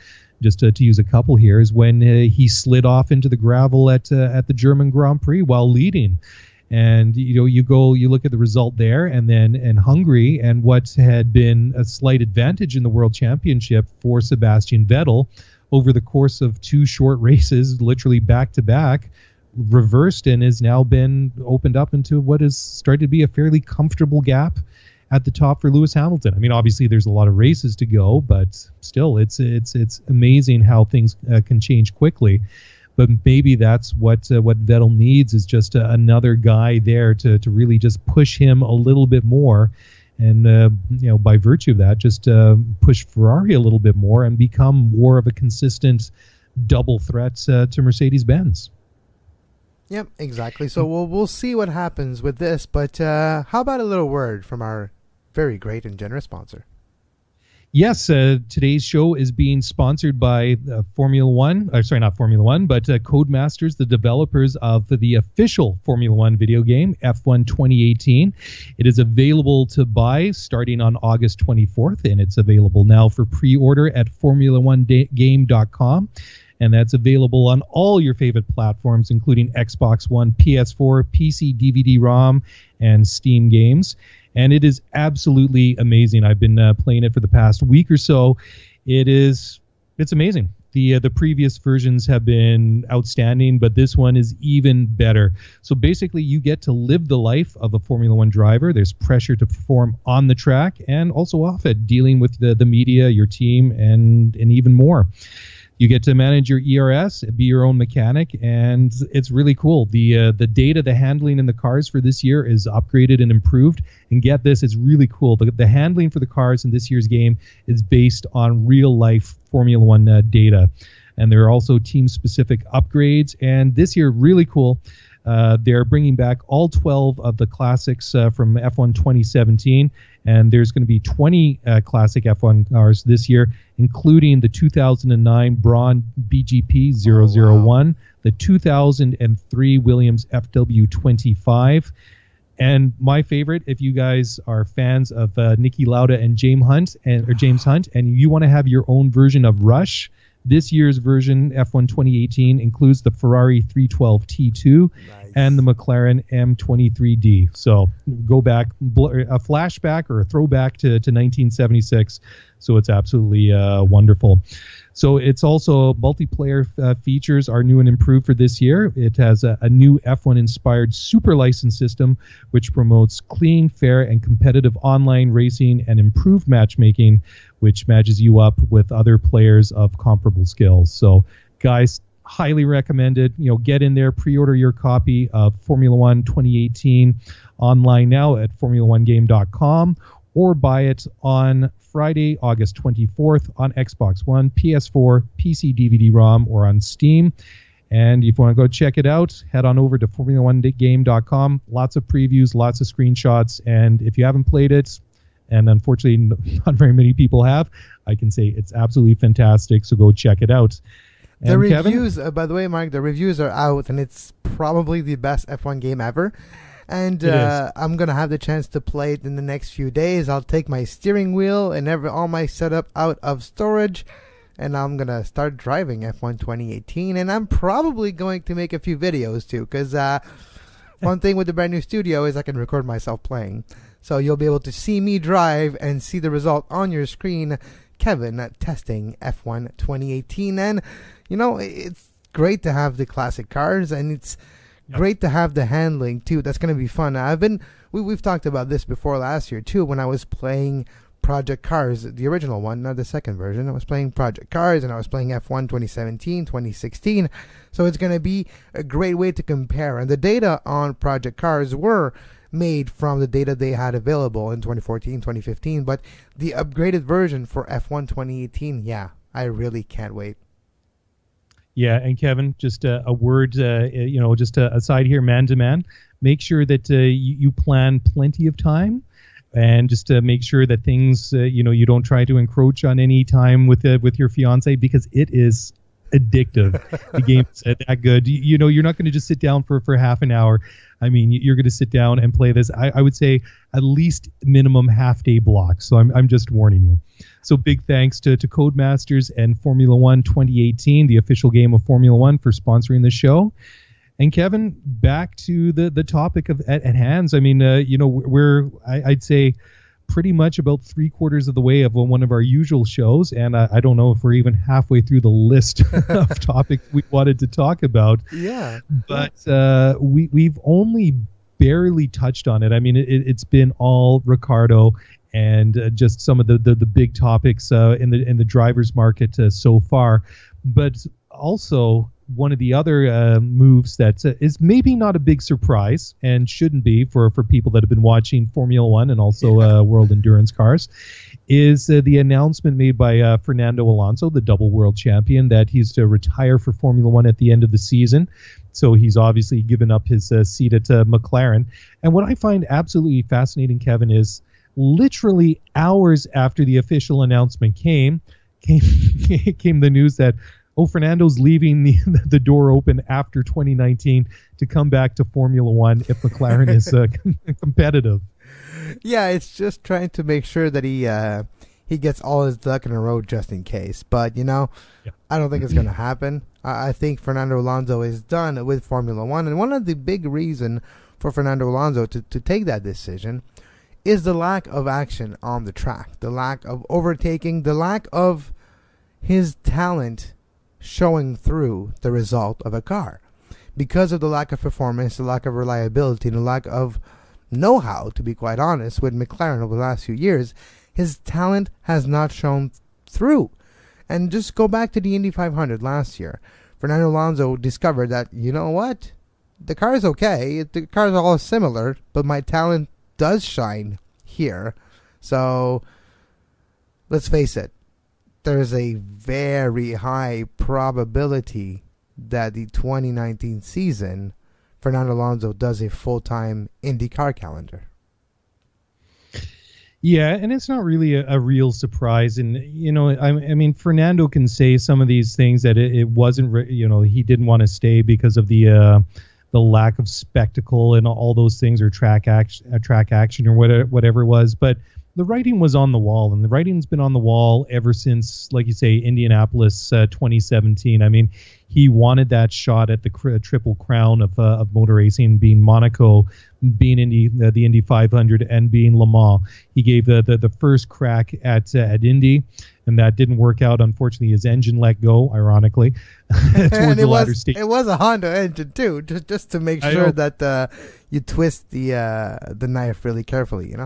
just to, to use a couple here, is when uh, he slid off into the gravel at uh, at the German Grand Prix while leading. And you know, you go, you look at the result there, and then in Hungary, and what had been a slight advantage in the World Championship for Sebastian Vettel over the course of two short races, literally back to back, reversed and has now been opened up into what has started to be a fairly comfortable gap at the top for Lewis Hamilton. I mean, obviously there's a lot of races to go, but still, it's it's it's amazing how things uh, can change quickly. But maybe that's what uh, what Vettel needs, is just uh, another guy there to to really just push him a little bit more, and uh, you know, by virtue of that, just uh, push Ferrari a little bit more and become more of a consistent double threat uh, to Mercedes-Benz. Yep, exactly. So we'll we'll see what happens with this. But uh, how about a little word from our very great and generous sponsor? Yes, uh, today's show is being sponsored by uh, Formula One. Uh, sorry, not Formula One, but uh, Codemasters, the developers of the, the official Formula One video game, F one twenty eighteen. It is available to buy starting on August twenty-fourth, and it's available now for pre-order at formula one game dot com. And that's available on all your favorite platforms, including Xbox One, P S four, P C, D V D ROM, and Steam games. And it is absolutely amazing. I've been uh, playing it for the past week or so. It is, it's amazing. The uh, the previous versions have been outstanding, but this one is even better. So basically, you get to live the life of a Formula One driver. There's pressure to perform on the track and also off it, dealing with the, the media, your team, and and even more. You get to manage your E R S, be your own mechanic, and it's really cool. The uh, the data, the handling in the cars for this year is upgraded and improved. And get this, it's really cool. The, the handling for the cars in this year's game is based on real-life Formula One uh, data. And there are also team-specific upgrades. And this year, really cool, uh, they're bringing back all twelve of the classics uh, from F one twenty seventeen. And there's going to be twenty uh, classic F one cars this year, including the two thousand nine Braun B G P zero zero one, oh, wow. the two thousand three Williams F W twenty-five, and my favorite, if you guys are fans of uh, Niki Lauda and James Hunt, and or James Hunt, and you want to have your own version of Rush, this year's version, F one twenty eighteen, includes the Ferrari three twelve T two nice. And the McLaren M twenty-three D. So go back, a flashback or a throwback to, to nineteen seventy-six. So it's absolutely uh, wonderful. So it's also multiplayer uh, features are new and improved for this year. It has a, a new F one inspired super license system, which promotes clean, fair, and competitive online racing and improved matchmaking, which matches you up with other players of comparable skills. So guys, highly recommended. You know, get in there, pre-order your copy of Formula One twenty eighteen online now at formula one game dot com, or buy it on Friday, August twenty-fourth on Xbox One, P S four, P C, D V D ROM, or on Steam. And if you want to go check it out, head on over to formula one game dot com. Lots of previews, lots of screenshots. And if you haven't played it, and unfortunately not very many people have, I can say it's absolutely fantastic. So go check it out. And the reviews, uh, by the way, Mark, the reviews are out, and it's probably the best F one game ever. And uh, I'm going to have the chance to play it in the next few days. I'll take my steering wheel and every, all my setup out of storage, and I'm going to start driving F one twenty eighteen. And I'm probably going to make a few videos, too, because uh, one thing with the brand new studio is I can record myself playing. So you'll be able to see me drive and see the result on your screen. Kevin uh, testing F one twenty eighteen. And, you know, it's great to have the classic cars, and it's Yep. great to have the handling too. That's going to be fun. I've been we, we've talked about this before last year too, when I was playing Project Cars, the original one, not the second version. I was playing Project Cars, and I was playing F one twenty seventeen, twenty sixteen. So it's going to be a great way to compare. And the data on Project Cars were made from the data they had available in twenty fourteen, twenty fifteen. But the upgraded version for F one twenty eighteen, yeah, I really can't wait. Yeah, and Kevin, just a, a word, uh, you know, just a, aside here, man to man, make sure that uh, you, you plan plenty of time, and just to make sure that things, uh, you know, you don't try to encroach on any time with uh, with your fiance, because it is addictive. The game's that good. You, you know, you're not going to just sit down for, for half an hour. I mean, you're going to sit down and play this. I, I would say at least minimum half day block. So I'm I'm just warning you. So big thanks to, to Codemasters and Formula One twenty eighteen, the official game of Formula One, for sponsoring the show. And Kevin, back to the, the topic of at, at hand. I mean, uh, you know, we're, I, I'd say, pretty much about three quarters of the way of one of our usual shows. And uh, I don't know if we're even halfway through the list of topics we wanted to talk about. Yeah. But uh, we, we've only barely touched on it. I mean, it, it's been all Ricciardo and uh, just some of the, the, the big topics uh, in the in the driver's market uh, so far. But also, one of the other uh, moves that uh, is maybe not a big surprise and shouldn't be for, for people that have been watching Formula One and also yeah. uh, World Endurance Cars is uh, the announcement made by uh, Fernando Alonso, the double world champion, that he's to retire for Formula One at the end of the season. So he's obviously given up his uh, seat at uh, McLaren. And what I find absolutely fascinating, Kevin, is literally hours after the official announcement came, came, came the news that oh, Fernando's leaving the the door open after twenty nineteen to come back to Formula One if McLaren is uh, competitive. Yeah, it's just trying to make sure that he uh, he gets all his duck in a row just in case. But, you know, yeah. I don't think it's going to happen. I, I think Fernando Alonso is done with Formula One. And one of the big reasons for Fernando Alonso to, to take that decision is the lack of action on the track, the lack of overtaking, the lack of his talent showing through the result of a car. Because of the lack of performance, the lack of reliability, the lack of know-how, to be quite honest, with McLaren over the last few years, his talent has not shown through. And just go back to the Indy five hundred last year. Fernando Alonso discovered that, you know what? The car is okay. The cars are all similar, but my talent does shine here. So, let's face it. There's a very high probability that the twenty nineteen season, Fernando Alonso does a full-time IndyCar calendar. Yeah, and it's not really a, a real surprise. And, you know, I, I mean, Fernando can say some of these things that it, it wasn't, re- you know, he didn't want to stay because of the uh, the lack of spectacle and all those things, or track action, uh, track action or whatever, whatever it was. But the writing was on the wall, and the writing's been on the wall ever since, like you say, Indianapolis uh, twenty seventeen. I mean, he wanted that shot at the cr- triple crown of uh, of motor racing, being Monaco, being Indy, uh, the Indy five hundred, and being Le Mans. He gave the the, the first crack at uh, at Indy, and that didn't work out. Unfortunately, his engine let go, ironically, towards and it the latter was, stage. It was a Honda engine too, just just to make sure that uh, you twist the uh, the knife really carefully, you know.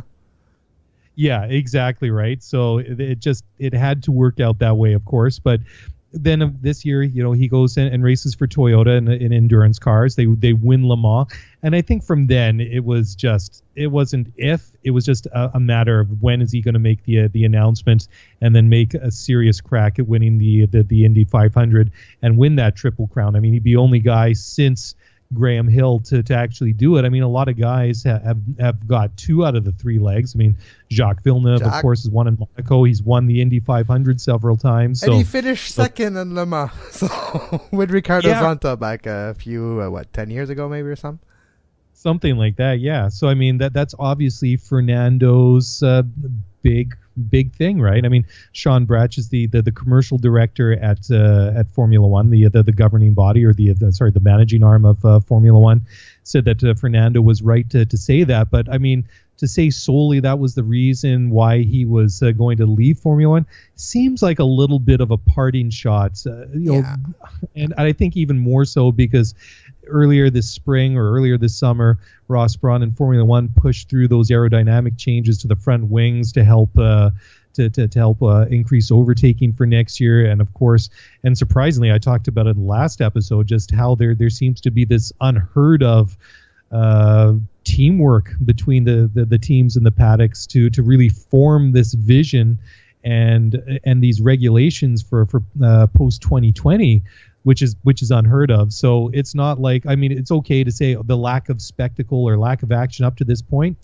Yeah, exactly right. So it, it just it had to work out that way, of course. But then uh, this year, you know, he goes in and races for Toyota in, in endurance cars. They they win Le Mans, and I think from then it was just it wasn't if it was just a, a matter of when is he going to make the uh, the announcement and then make a serious crack at winning the, the the Indy five hundred and win that triple crown. I mean, he'd be the only guy since Graham Hill to, to actually do it. I mean, a lot of guys have, have have got two out of the three legs. I mean, Jacques Villeneuve, Jacques. of course, has won in Monaco. He's won the Indy five hundred several times. So, and he finished second so, in Le Mans so, with Ricardo yeah. Zonta back a few, uh, what, ten years ago maybe or something? Something like that, yeah. So, I mean, that that's obviously Fernando's uh, big big thing, right? I mean, Sean Bratch is the the, the commercial director at uh, at Formula One, the, the the governing body, or the, the sorry the managing arm of uh, Formula One, said that uh, Fernando was right to, to say that. But I mean, to say solely that was the reason why he was uh, going to leave Formula One seems like a little bit of a parting shot, uh, you yeah. know, and I think even more so because earlier this spring or earlier this summer, Ross Brawn in Formula One pushed through those aerodynamic changes to the front wings to help uh, to, to, to help uh, increase overtaking for next year. And of course, and surprisingly, I talked about it in the last episode, just how there there seems to be this unheard of uh, teamwork between the, the, the teams in the paddocks to to really form this vision and and these regulations for for uh, post twenty twenty. Which is which is unheard of. So it's not like, I mean, it's okay to say the lack of spectacle or lack of action up to this point.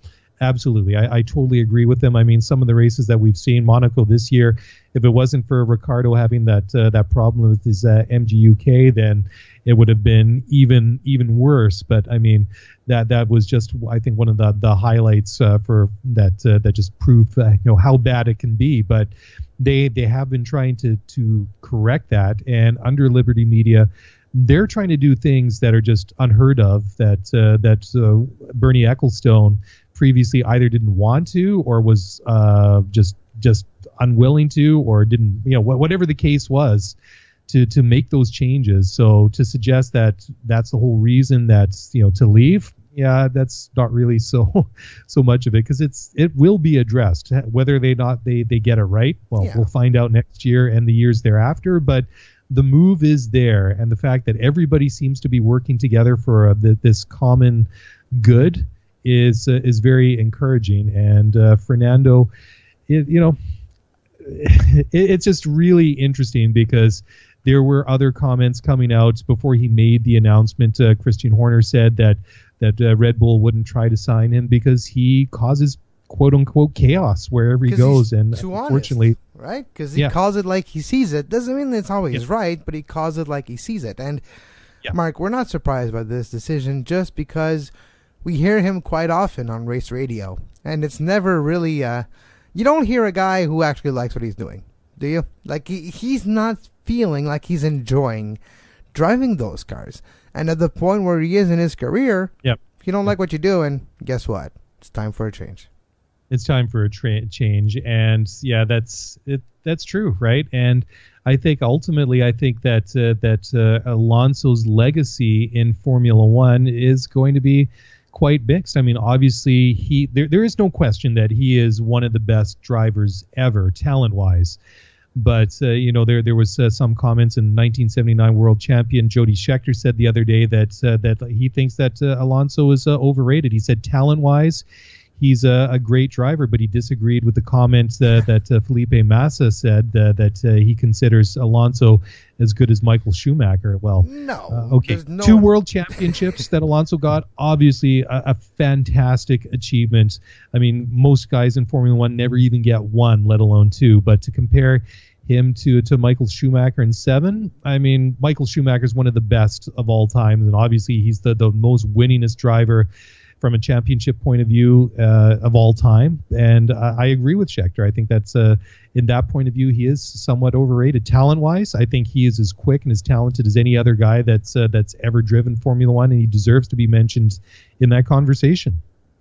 Absolutely. I, I totally agree with them. I mean, some of the races that we've seen, Monaco this year, if it wasn't for Ricciardo having that uh, that problem with his uh, M G U K, then it would have been even even worse. But I mean, that that was just, I think, one of the the highlights uh, for that uh, that just proved uh, you know how bad it can be. But they they have been trying to to correct that, and under Liberty Media, they're trying to do things that are just unheard of. That uh, that uh, Bernie Ecclestone previously either didn't want to or was uh, just just unwilling to, or didn't, you know, wh- whatever the case was, to to make those changes. So to suggest that that's the whole reason that's, you know, to leave, yeah, that's not really so so much of it, because it's it will be addressed. Whether they not they they get it right, well, yeah. We'll find out next year and the years thereafter. But the move is there, and the fact that everybody seems to be working together for uh, the, this common good is uh, is very encouraging. And uh, Fernando, it, you know, it, it's just really interesting because there were other comments coming out before he made the announcement. Uh, Christian Horner said that that uh, Red Bull wouldn't try to sign him because he causes quote unquote chaos wherever he goes. And unfortunately, right? Because he yeah. calls it like he sees it. Doesn't mean it's always yeah. right, but he calls it like he sees it. And yeah. Mark, we're not surprised by this decision just because we hear him quite often on race radio, and it's never really. Uh, you don't hear a guy who actually likes what he's doing, do you? Like he, he's not feeling like he's enjoying driving those cars. And at the point where he is in his career, yep. if you don't like what you're doing, guess what? It's time for a change. It's time for a tra- change, and yeah, that's it. That's true, right? And I think ultimately, I think that uh, that uh, Alonso's legacy in Formula One is going to be quite mixed. I mean, obviously, he there there is no question that he is one of the best drivers ever, talent-wise. But uh, you know, there there was uh, some comments in nineteen seventy-nine world champion Jody Scheckter said the other day that uh, that he thinks that uh, Alonso is uh, overrated. He said talent-wise, he's a, a great driver, but he disagreed with the comments uh, that uh, Felipe Massa said uh, that uh, he considers Alonso as good as Michael Schumacher. Well, no, uh, okay, no two one. world championships that Alonso got, obviously a, a fantastic achievement. I mean, most guys in Formula One never even get one, let alone two. But to compare him to to Michael Schumacher in seven, I mean, Michael Schumacher is one of the best of all time, and obviously he's the the most winningest driver from a championship point of view uh, of all time. And uh, I agree with Scheckter. I think that's uh, in that point of view, he is somewhat overrated. Talent-wise, I think he is as quick and as talented as any other guy that's uh, that's ever driven Formula One, and he deserves to be mentioned in that conversation.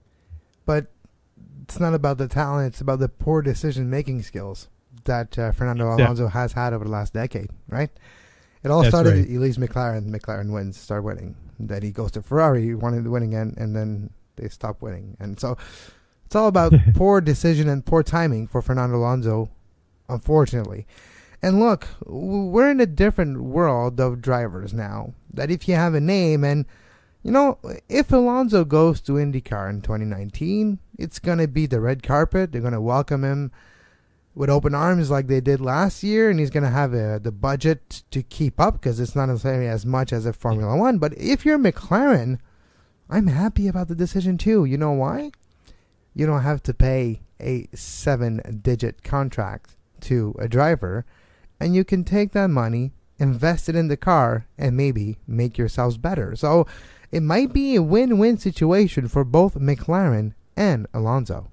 But it's not about the talent, it's about the poor decision-making skills that uh, Fernando Alonso yeah. has had over the last decade, right? It all That's started, right. he leaves McLaren, McLaren wins, start winning. Then he goes to Ferrari, he wanted to win again, and then they stop winning. And so it's all about poor decision and poor timing for Fernando Alonso, unfortunately. And look, we're in a different world of drivers now, that if you have a name, and, you know, if Alonso goes to IndyCar in twenty nineteen, it's going to be the red carpet. They're going to welcome him with open arms like they did last year, and he's going to have a, the budget to keep up because it's not necessarily as much as a Formula One. But if you're McLaren, I'm happy about the decision too. You know why? You don't have to pay a seven-digit contract to a driver, and you can take that money, invest it in the car, and maybe make yourselves better. So it might be a win-win situation for both McLaren and Alonso.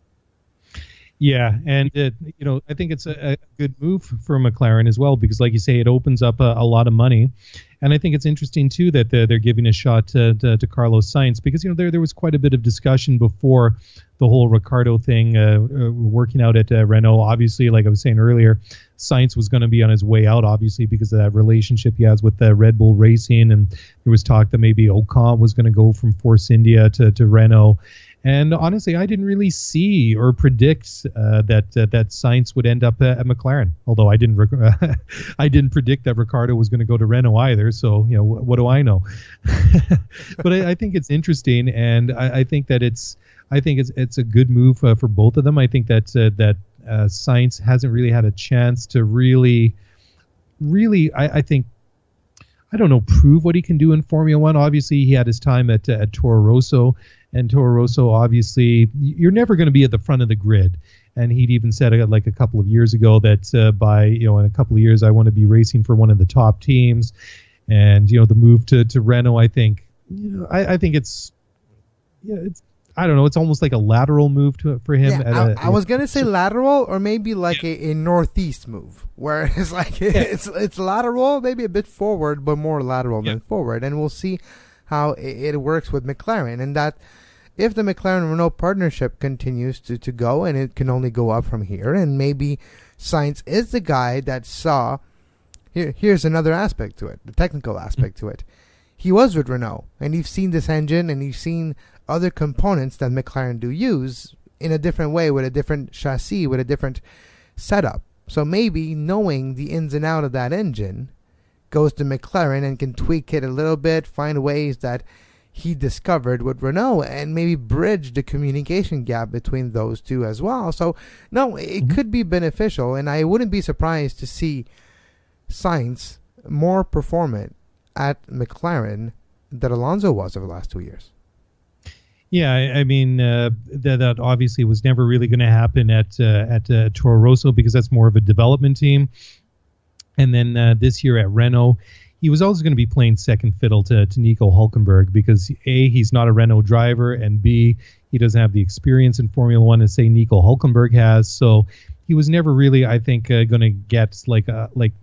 Yeah, and it, you know, I think it's a, a good move for McLaren as well because, like you say, it opens up a, a lot of money, and I think it's interesting too that they're, they're giving a shot to, to, to Carlos Sainz because you know there there was quite a bit of discussion before the whole Ricciardo thing uh, uh, working out at uh, Renault. Obviously, like I was saying earlier, Sainz was going to be on his way out, obviously because of that relationship he has with uh, Red Bull Racing, and there was talk that maybe Ocon was going to go from Force India to to Renault. And honestly, I didn't really see or predict uh, that uh, that Sainz would end up uh, at McLaren. Although I didn't, rec- I didn't predict that Ricciardo was going to go to Renault either. So you know, wh- what do I know? But I, I think it's interesting, and I, I think that it's, I think it's it's a good move uh, for both of them. I think that uh, that uh, Sainz hasn't really had a chance to really, really, I, I think. I don't know, prove what he can do in Formula One. Obviously, he had his time at uh, at Toro Rosso, And Toro Rosso, obviously, you're never going to be at the front of the grid. And he'd even said uh, like a couple of years ago that uh, by, you know, in a couple of years, I want to be racing for one of the top teams. And, you know, the move to, to Renault, I think, you know, I, I think it's, yeah, it's, I don't know, it's almost like a lateral move to for him. Yeah, at I, a, I was going to say lateral or maybe like yeah. a, a northeast move where it's like, yeah. it's, it's lateral, maybe a bit forward, but more lateral yeah. than forward. And we'll see how it, it works with McLaren. And that, if the McLaren-Renault partnership continues to, to go, and it can only go up from here, and maybe Sainz is the guy that saw... Here, here's another aspect to it, the technical aspect mm-hmm. to it. He was with Renault, and you've seen this engine, and you've seen other components that McLaren do use in a different way, with a different chassis, with a different setup. So maybe knowing the ins and outs of that engine goes to McLaren and can tweak it a little bit, find ways that he discovered with Renault, and maybe bridge the communication gap between those two as well. So, no, it mm-hmm. could be beneficial, and I wouldn't be surprised to see Sainz more performant at McLaren than Alonso was over the last two years. Yeah, I, I mean, uh, that, that obviously was never really going to happen at uh, at uh, Toro Rosso because that's more of a development team. And then uh, this year at Renault, he was always going to be playing second fiddle to, to Nico Hülkenberg because A, he's not a Renault driver, and B, he doesn't have the experience in Formula One as say Nico Hülkenberg has. So he was never really, I think, uh, going to get like a, like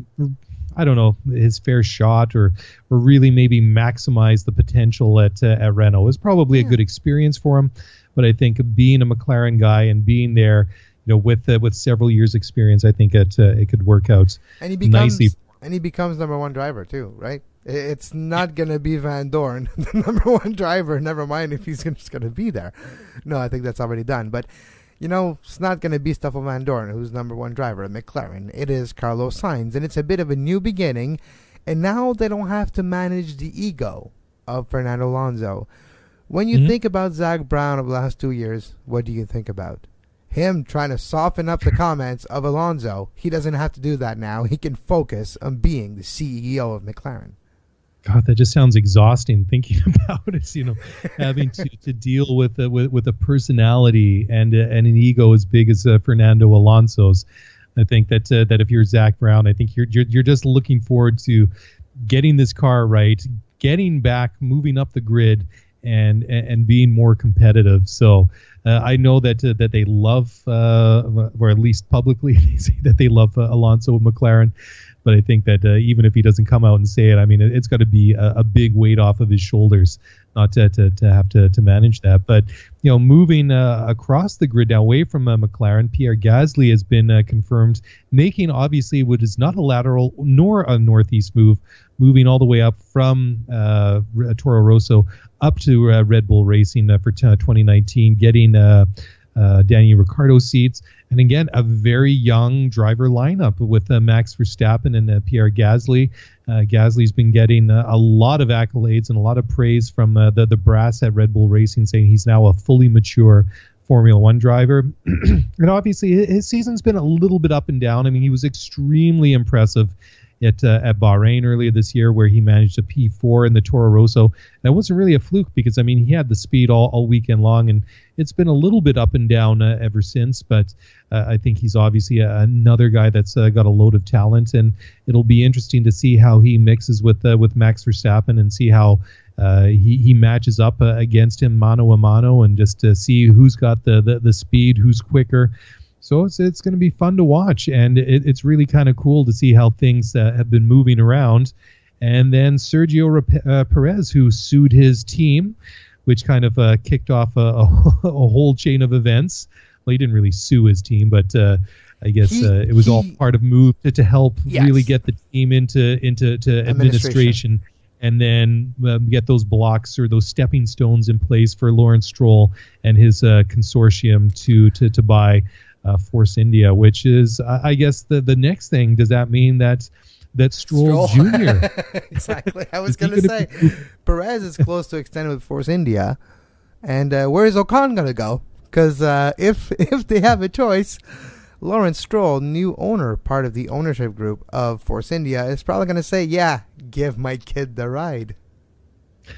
I don't know, his fair shot or or really maybe maximize the potential at uh, at Renault. It was probably yeah. a good experience for him, but I think being a McLaren guy and being there, you know, with uh, with several years experience, I think it uh, it could work out and he becomes, nicely. And he becomes number one driver too, right? It's not going to be Van Dorn, the number one driver, never mind if he's just going to be there. No, I think that's already done. But, you know, it's not going to be Stoffel Van Dorn, who's number one driver at McLaren. It is Carlos Sainz, and it's a bit of a new beginning. And now they don't have to manage the ego of Fernando Alonso. When you mm-hmm. think about Zach Brown of the last two years, what do you think about? Him trying to soften up the comments of Alonso. He doesn't have to do that now. He can focus on being the C E O of McLaren. God, that just sounds exhausting thinking about it. You know, having to, to deal with a, with with a personality and uh, and an ego as big as uh, Fernando Alonso's. I think that uh, that if you're Zach Brown, I think you're, you're you're just looking forward to getting this car right, getting back, moving up the grid, and and, and being more competitive. So. Uh, I know that uh, that they love, uh, or at least publicly, they say that they love uh, Alonso with McLaren. But I think that uh, even if he doesn't come out and say it, I mean, it, it's got to be a, a big weight off of his shoulders not to to, to have to, to manage that. But, you know, moving uh, across the grid now away from uh, McLaren, Pierre Gasly has been uh, confirmed making, obviously, what is not a lateral nor a northeast move, moving all the way up from uh, Toro Rosso up to uh, Red Bull Racing uh, for t- twenty nineteen, getting uh, uh, Danny Ricciardo seats. And again, a very young driver lineup with uh, Max Verstappen and uh, Pierre Gasly. Uh, Gasly's been getting uh, a lot of accolades and a lot of praise from uh, the, the brass at Red Bull Racing, saying he's now a fully mature Formula One driver. And obviously, his season's been a little bit up and down. I mean, he was extremely impressive at uh, at Bahrain earlier this year, where he managed a P four in the Toro Rosso. And it wasn't really a fluke because, I mean, he had the speed all, all weekend long, and it's been a little bit up and down uh, ever since. But uh, I think he's obviously a, another guy that's uh, got a load of talent, and it'll be interesting to see how he mixes with uh, with Max Verstappen and see how uh, he, he matches up uh, against him mano a mano, and just to see who's got the, the, the speed, who's quicker. So it's it's going to be fun to watch, and it, it's really kind of cool to see how things uh, have been moving around. And then Sergio Rep- uh, Perez, who sued his team, which kind of uh, kicked off a, a, a whole chain of events. Well, he didn't really sue his team, but uh, I guess he, uh, it was he, all part of move to, to help yes. really get the team into into to administration. administration. And then um, get those blocks or those stepping stones in place for Lawrence Stroll and his uh, consortium to to to buy uh, Force India, which is, uh, I guess, the the next thing. Does that mean that that Stroll, Stroll. Junior Exactly. I was going to say be- Perez is close to extending with Force India, and uh, where is Ocon going to go? Because uh, if if they have a choice, Lawrence Stroll, new owner, part of the ownership group of Force India, is probably going to say, yeah, give my kid the ride.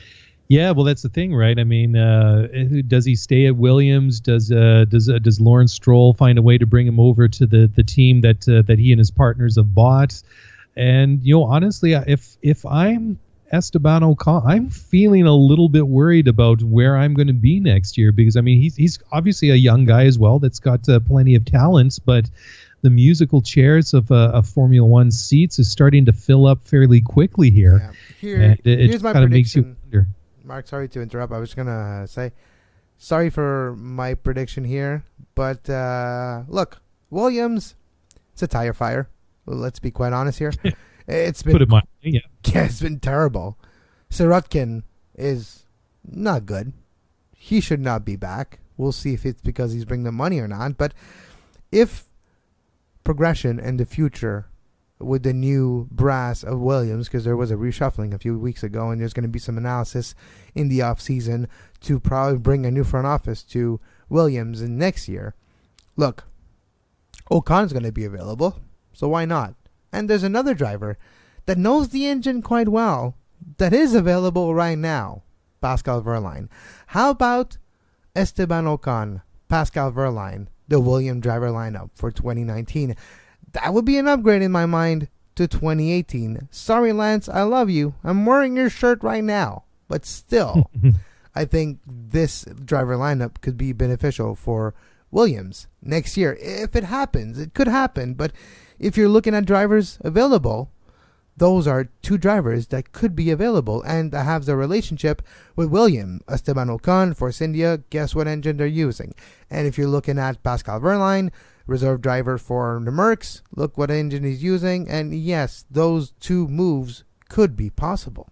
Yeah, well, that's the thing, right? I mean, uh, does he stay at Williams? Does uh, does uh, does Lawrence Stroll find a way to bring him over to the the team that uh, that he and his partners have bought? And you know, honestly, if if I'm Esteban Ocon, I'm feeling a little bit worried about where I'm going to be next year, because I mean, he's he's obviously a young guy as well that's got uh, plenty of talents, but the musical chairs of uh, of Formula One seats is starting to fill up fairly quickly here. Yeah. Here, and it, here's it my kind of makes you prediction. wonder. Mark, sorry to interrupt. I was going to say, sorry for my prediction here, but uh, look, Williams, it's a tire fire. Well, let's be quite honest here. It's been Put it mildly, yeah. yeah, it's been terrible. Sirotkin is not good. He should not be back. We'll see if it's because he's bringing the money or not. But if progression in the future with the new brass of Williams, because there was a reshuffling a few weeks ago, and there's going to be some analysis in the off season to probably bring a new front office to Williams in next year. Look, Ocon's going to be available, so why not? And there's another driver that knows the engine quite well that is available right now, Pascal Wehrlein. How about Esteban Ocon, Pascal Wehrlein, the Williams driver lineup for twenty nineteen? That would be an upgrade in my mind to twenty eighteen. Sorry, Lance, I love you. I'm wearing your shirt right now. But still, I think this driver lineup could be beneficial for Williams next year. If it happens, it could happen. But if you're looking at drivers available, those are two drivers that could be available and have the relationship with William. Esteban Ocon, Force India, guess what engine they're using? And if you're looking at Pascal Wehrlein, reserve driver for the Mercs, look what engine he's using. And yes, those two moves could be possible.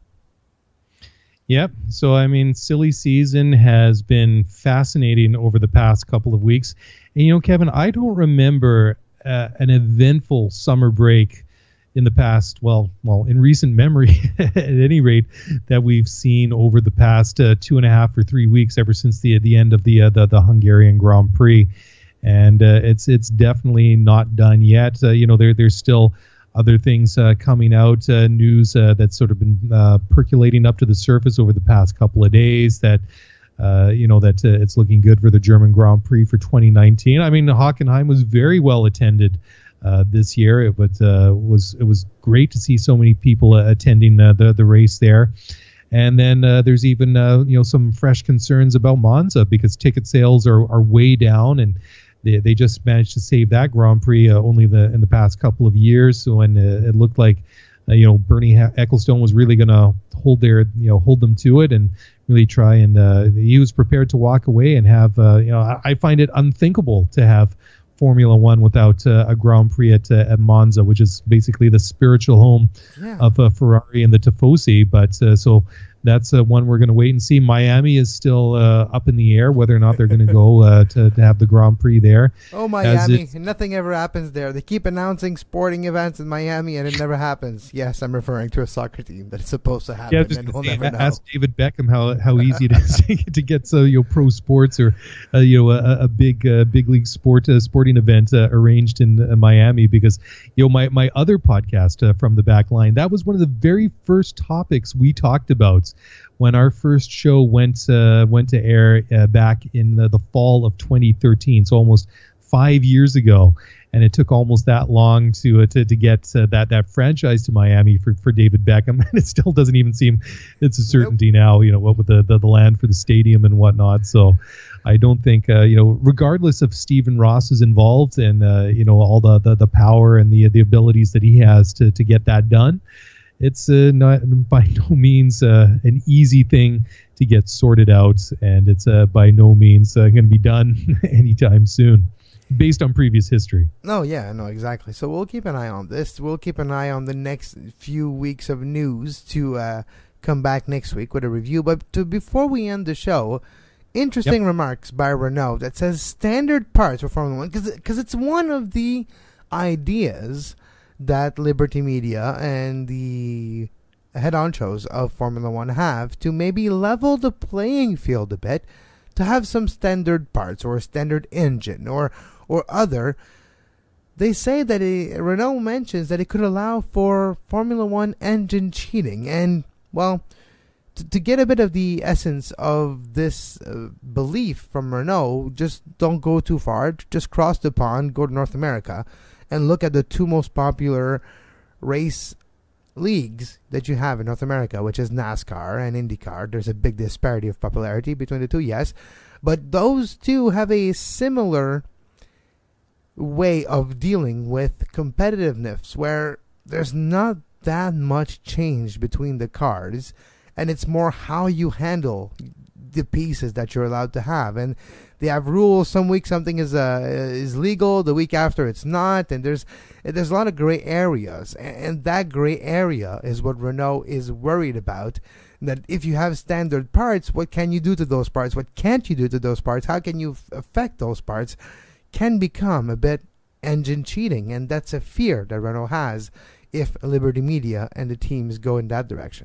Yep. So, I mean, silly season has been fascinating over the past couple of weeks. And, you know, Kevin, I don't remember uh, an eventful summer break in the past, well, well, in recent memory, at any rate, that we've seen over the past uh, two and a half or three weeks, ever since the the end of the uh, the, the Hungarian Grand Prix, and uh, it's it's definitely not done yet. Uh, you know, there there's still other things uh, coming out, uh, news uh, that's sort of been uh, percolating up to the surface over the past couple of days. That uh, you know that uh, it's looking good for the German Grand Prix for twenty nineteen. I mean, Hockenheim was very well attended Uh, this year. It was, uh, was it was great to see so many people uh, attending uh, the the race there. And then uh, there's even uh, you know some fresh concerns about Monza, because ticket sales are, are way down, and they they just managed to save that Grand Prix uh, only the in the past couple of years. So when uh, it looked like uh, you know Bernie Ecclestone was really going to hold their you know hold them to it and really try, and uh, he was prepared to walk away and have uh, you know I, I find it unthinkable to have Formula One without uh, a Grand Prix at, uh, at Monza, which is basically the spiritual home Yeah. of uh, Ferrari and the Tifosi. But uh, so that's uh, one we're going to wait and see. Miami is still uh, up in the air whether or not they're going to go uh, to, to have the Grand Prix there. Oh, Miami. it- Nothing ever happens there. They keep announcing sporting events in Miami, and it never happens. Yes, I'm referring to a soccer team that is supposed to happen, Yeah, just and we'll say, never know. ask David Beckham how how easy it is to get so you know pro sports or uh, you know a, a big uh, big league sport uh, sporting event uh, arranged in uh, Miami, because you know my my other podcast uh, From the Back Line, that was one of the very first topics we talked about when our first show went uh, went to air uh, back in the, the fall of twenty thirteen, so almost five years ago. And it took almost that long to uh, to, to get uh, that that franchise to Miami for, for David Beckham, and it still doesn't even seem it's a certainty nope. now. You know what with the, the the land for the stadium and whatnot. So I don't think uh, you know, regardless if Stephen Ross is involved and uh, you know all the, the, the power and the the abilities that he has to to get that done, it's uh, not by no means uh, an easy thing to get sorted out, and it's uh, by no means uh, going to be done anytime soon, based on previous history. No, yeah, no, exactly. So we'll keep an eye on this. We'll keep an eye on the next few weeks of news to uh, come back next week with a review. But to, before we end the show, interesting yep. remarks by Renault that says standard parts for Formula One, because it's one of the ideas that Liberty Media and the head honchos of Formula One have to maybe level the playing field a bit, to have some standard parts or a standard engine or or other. They say that it, Renault mentions that it could allow for Formula One engine cheating. And, well, t- to get a bit of the essence of this uh, belief from Renault, just don't go too far. Just cross the pond, go to North America, and look at the two most popular race leagues that you have in North America, which is NASCAR and IndyCar. There's a big disparity of popularity between the two, yes, but those two have a similar way of dealing with competitiveness, where there's not that much change between the cars, and it's more how you handle the pieces that you're allowed to have. And they have rules. Some weeks something is uh, is legal, the week after it's not, and there's there's a lot of gray areas, and that gray area is what Renault is worried about. That if you have standard parts, what can you do to those parts? What can't you do to those parts? How can you f- affect those parts? Can become a bit engine cheating, and that's a fear that Renault has if Liberty Media and the teams go in that direction.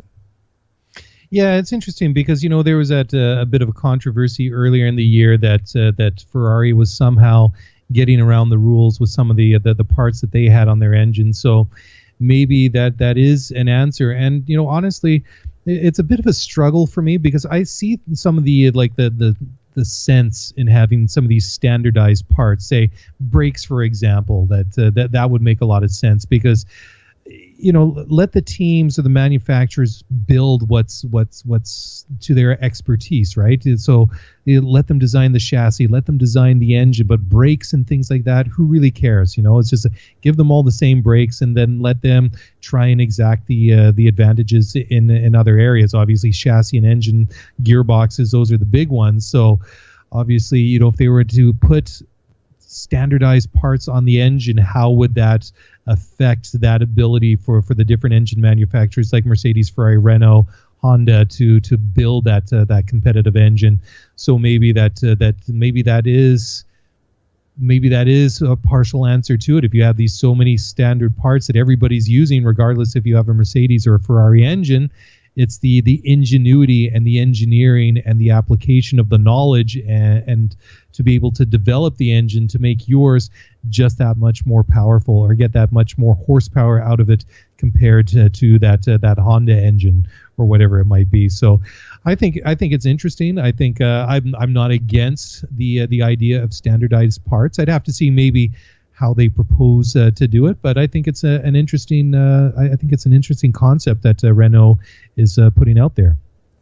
Yeah, it's interesting because, you know, there was that uh, a bit of a controversy earlier in the year that uh, that Ferrari was somehow getting around the rules with some of the, the the parts that they had on their engine. So maybe that that is an answer. And, you know, honestly, it's a bit of a struggle for me because I see some of the like the the the sense in having some of these standardized parts, say brakes, for example, that uh, that that would make a lot of sense because, you know, let the teams or the manufacturers build what's what's what's to their expertise, right? So you know, let them design the chassis, let them design the engine, but brakes and things like that, who really cares? You know, it's just a, give them all the same brakes and then let them try and exact the uh, the advantages in in other areas. Obviously, chassis and engine, gearboxes, those are the big ones. So obviously, you know, if they were to put standardized parts on the engine, how would that affect that ability for, for the different engine manufacturers like Mercedes, Ferrari, Renault, Honda to to build that uh, that competitive engine? So maybe that uh, that maybe that is maybe that is a partial answer to it. If you have these so many standard parts that everybody's using, regardless if you have a Mercedes or a Ferrari engine, it's the the ingenuity and the engineering and the application of the knowledge and, and to be able to develop the engine to make yours just that much more powerful or get that much more horsepower out of it compared to, to that uh, that Honda engine or whatever it might be. So I think I think it's interesting. I think uh, I'm I'm not against the uh, the idea of standardized parts. I'd have to see maybe how they propose uh, to do it, but I think it's a, an interesting. Uh, I, I think it's an interesting concept that uh, Renault is uh, putting out there.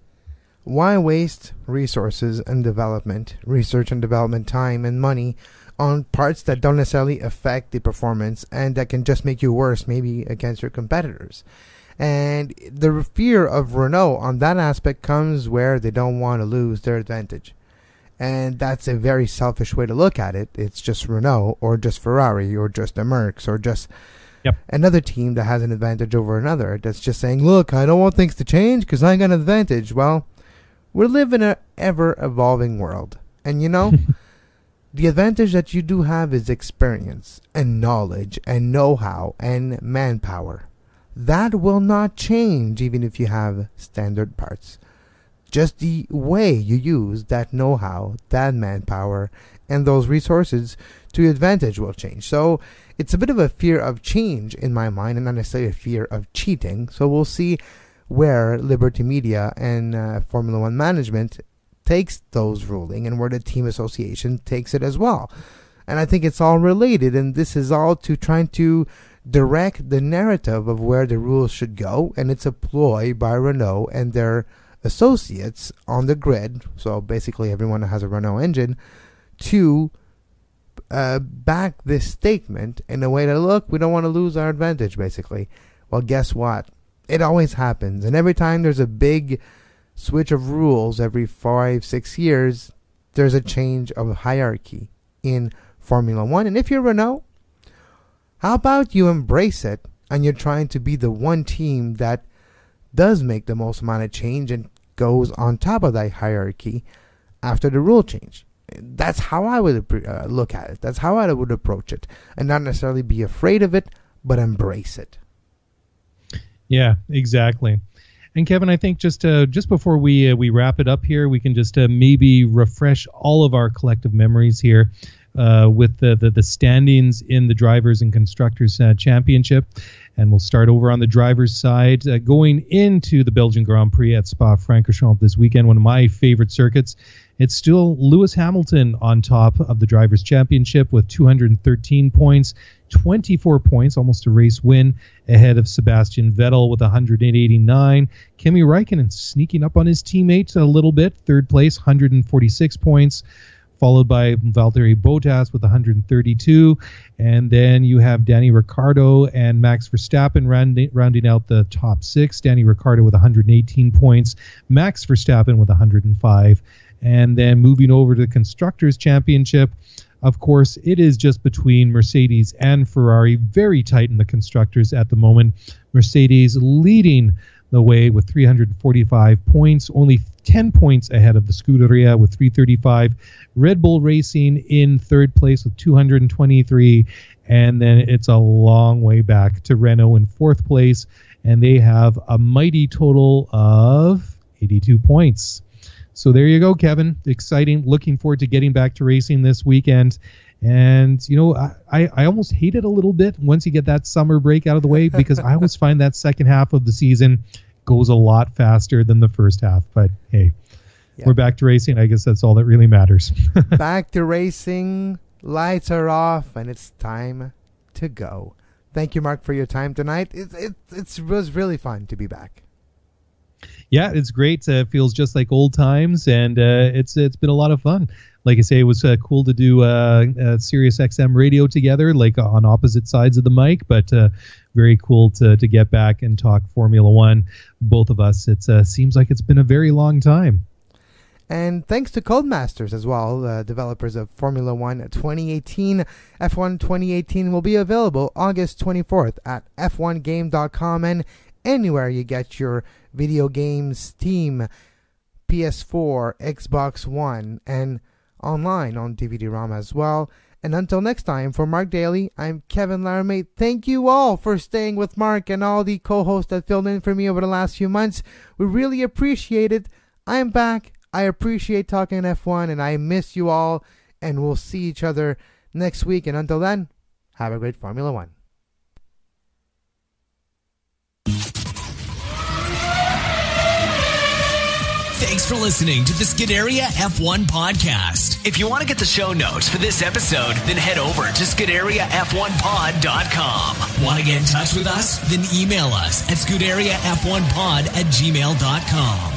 Why waste resources and development, research and development time and money on parts that don't necessarily affect the performance and that can just make you worse, maybe against your competitors? And the fear of Renault on that aspect comes where they don't want to lose their advantage. And that's a very selfish way to look at it. It's just Renault or just Ferrari or just the Mercs or just yep. another team that has an advantage over another. That's just saying, look, I don't want things to change because I got an advantage. Well, we live in an ever-evolving world. And, you know, the advantage that you do have is experience and knowledge and know-how and manpower. That will not change even if you have standard parts. Just the way you use that know-how, that manpower, and those resources to your advantage will change. So it's a bit of a fear of change in my mind, and not necessarily a fear of cheating. So we'll see where Liberty Media and uh, Formula One management takes those ruling and where the team association takes it as well. And I think it's all related, and this is all to trying to direct the narrative of where the rules should go, and it's a ploy by Renault and their associates on the grid, so basically everyone that has a Renault engine, to uh, back this statement in a way that, look, we don't want to lose our advantage, basically. Well, guess what? It always happens, and every time there's a big switch of rules every five, six years, there's a change of hierarchy in Formula One. And if you're Renault, how about you embrace it, and you're trying to be the one team that does make the most amount of change and goes on top of that hierarchy after the rule change. That's how I would uh, look at it. That's how I would approach it, and not necessarily be afraid of it, but embrace it. Yeah, exactly. And Kevin, I think just uh, just before we uh, we wrap it up here, we can just uh, maybe refresh all of our collective memories here. uh, with the, the, the standings in the Drivers and Constructors uh, Championship. And we'll start over on the driver's side. Uh, going into the Belgian Grand Prix at Spa-Francorchamps this weekend, one of my favorite circuits, it's still Lewis Hamilton on top of the Drivers' Championship with two hundred thirteen points, twenty-four points, almost a race win, ahead of Sebastian Vettel with one hundred eighty-nine. Kimi Räikkönen sneaking up on his teammates a little bit, third place, one hundred forty-six points, followed by Valtteri Bottas with one hundred thirty-two. And then you have Danny Ricciardo and Max Verstappen rounding, rounding out the top six. Danny Ricciardo with one hundred eighteen points, Max Verstappen with one hundred five. And then moving over to the Constructors' Championship, of course, it is just between Mercedes and Ferrari, very tight in the Constructors at the moment. Mercedes leading the way with three hundred forty-five points, only ten points ahead of the Scuderia with three hundred thirty-five. Red Bull Racing in third place with two hundred twenty-three, and then it's a long way back to Renault in fourth place, and they have a mighty total of eighty-two points. So there you go, Kevin. Exciting. Looking forward to getting back to racing this weekend. And, you know, I, I almost hate it a little bit once you get that summer break out of the way, because I always find that second half of the season goes a lot faster than the first half. But, hey, yeah. We're back to racing. I guess that's all that really matters. Back to racing. Lights are off, and it's time to go. Thank you, Mark, for your time tonight. It, it, it was really fun to be back. Yeah, it's great. Uh, it feels just like old times, and uh, it's it's been a lot of fun. Like I say, it was uh, cool to do uh, uh, Sirius X M radio together, like uh, on opposite sides of the mic, but uh, very cool to to get back and talk Formula One. Both of us, it uh, seems like it's been a very long time. And thanks to Codemasters as well, uh, developers of Formula One twenty eighteen. F one twenty eighteen will be available August twenty-fourth at f one game dot com and anywhere you get your video games, Steam, P S four, Xbox One, and online on D V D-ROM as well. And until next time, for Mark Daly, I'm Kevin Laramie. Thank you all for staying with Mark and all the co-hosts that filled in for me over the last few months. We really appreciate it. I'm back. I appreciate talking F one, and I miss you all. And we'll see each other next week. And until then, have a great Formula One. Thanks for listening to the Scuderia F one podcast. If you want to get the show notes for this episode, then head over to Scuderia F one pod dot com. Want to get in touch with us? Then email us at Scuderia F one pod at gmail dot com.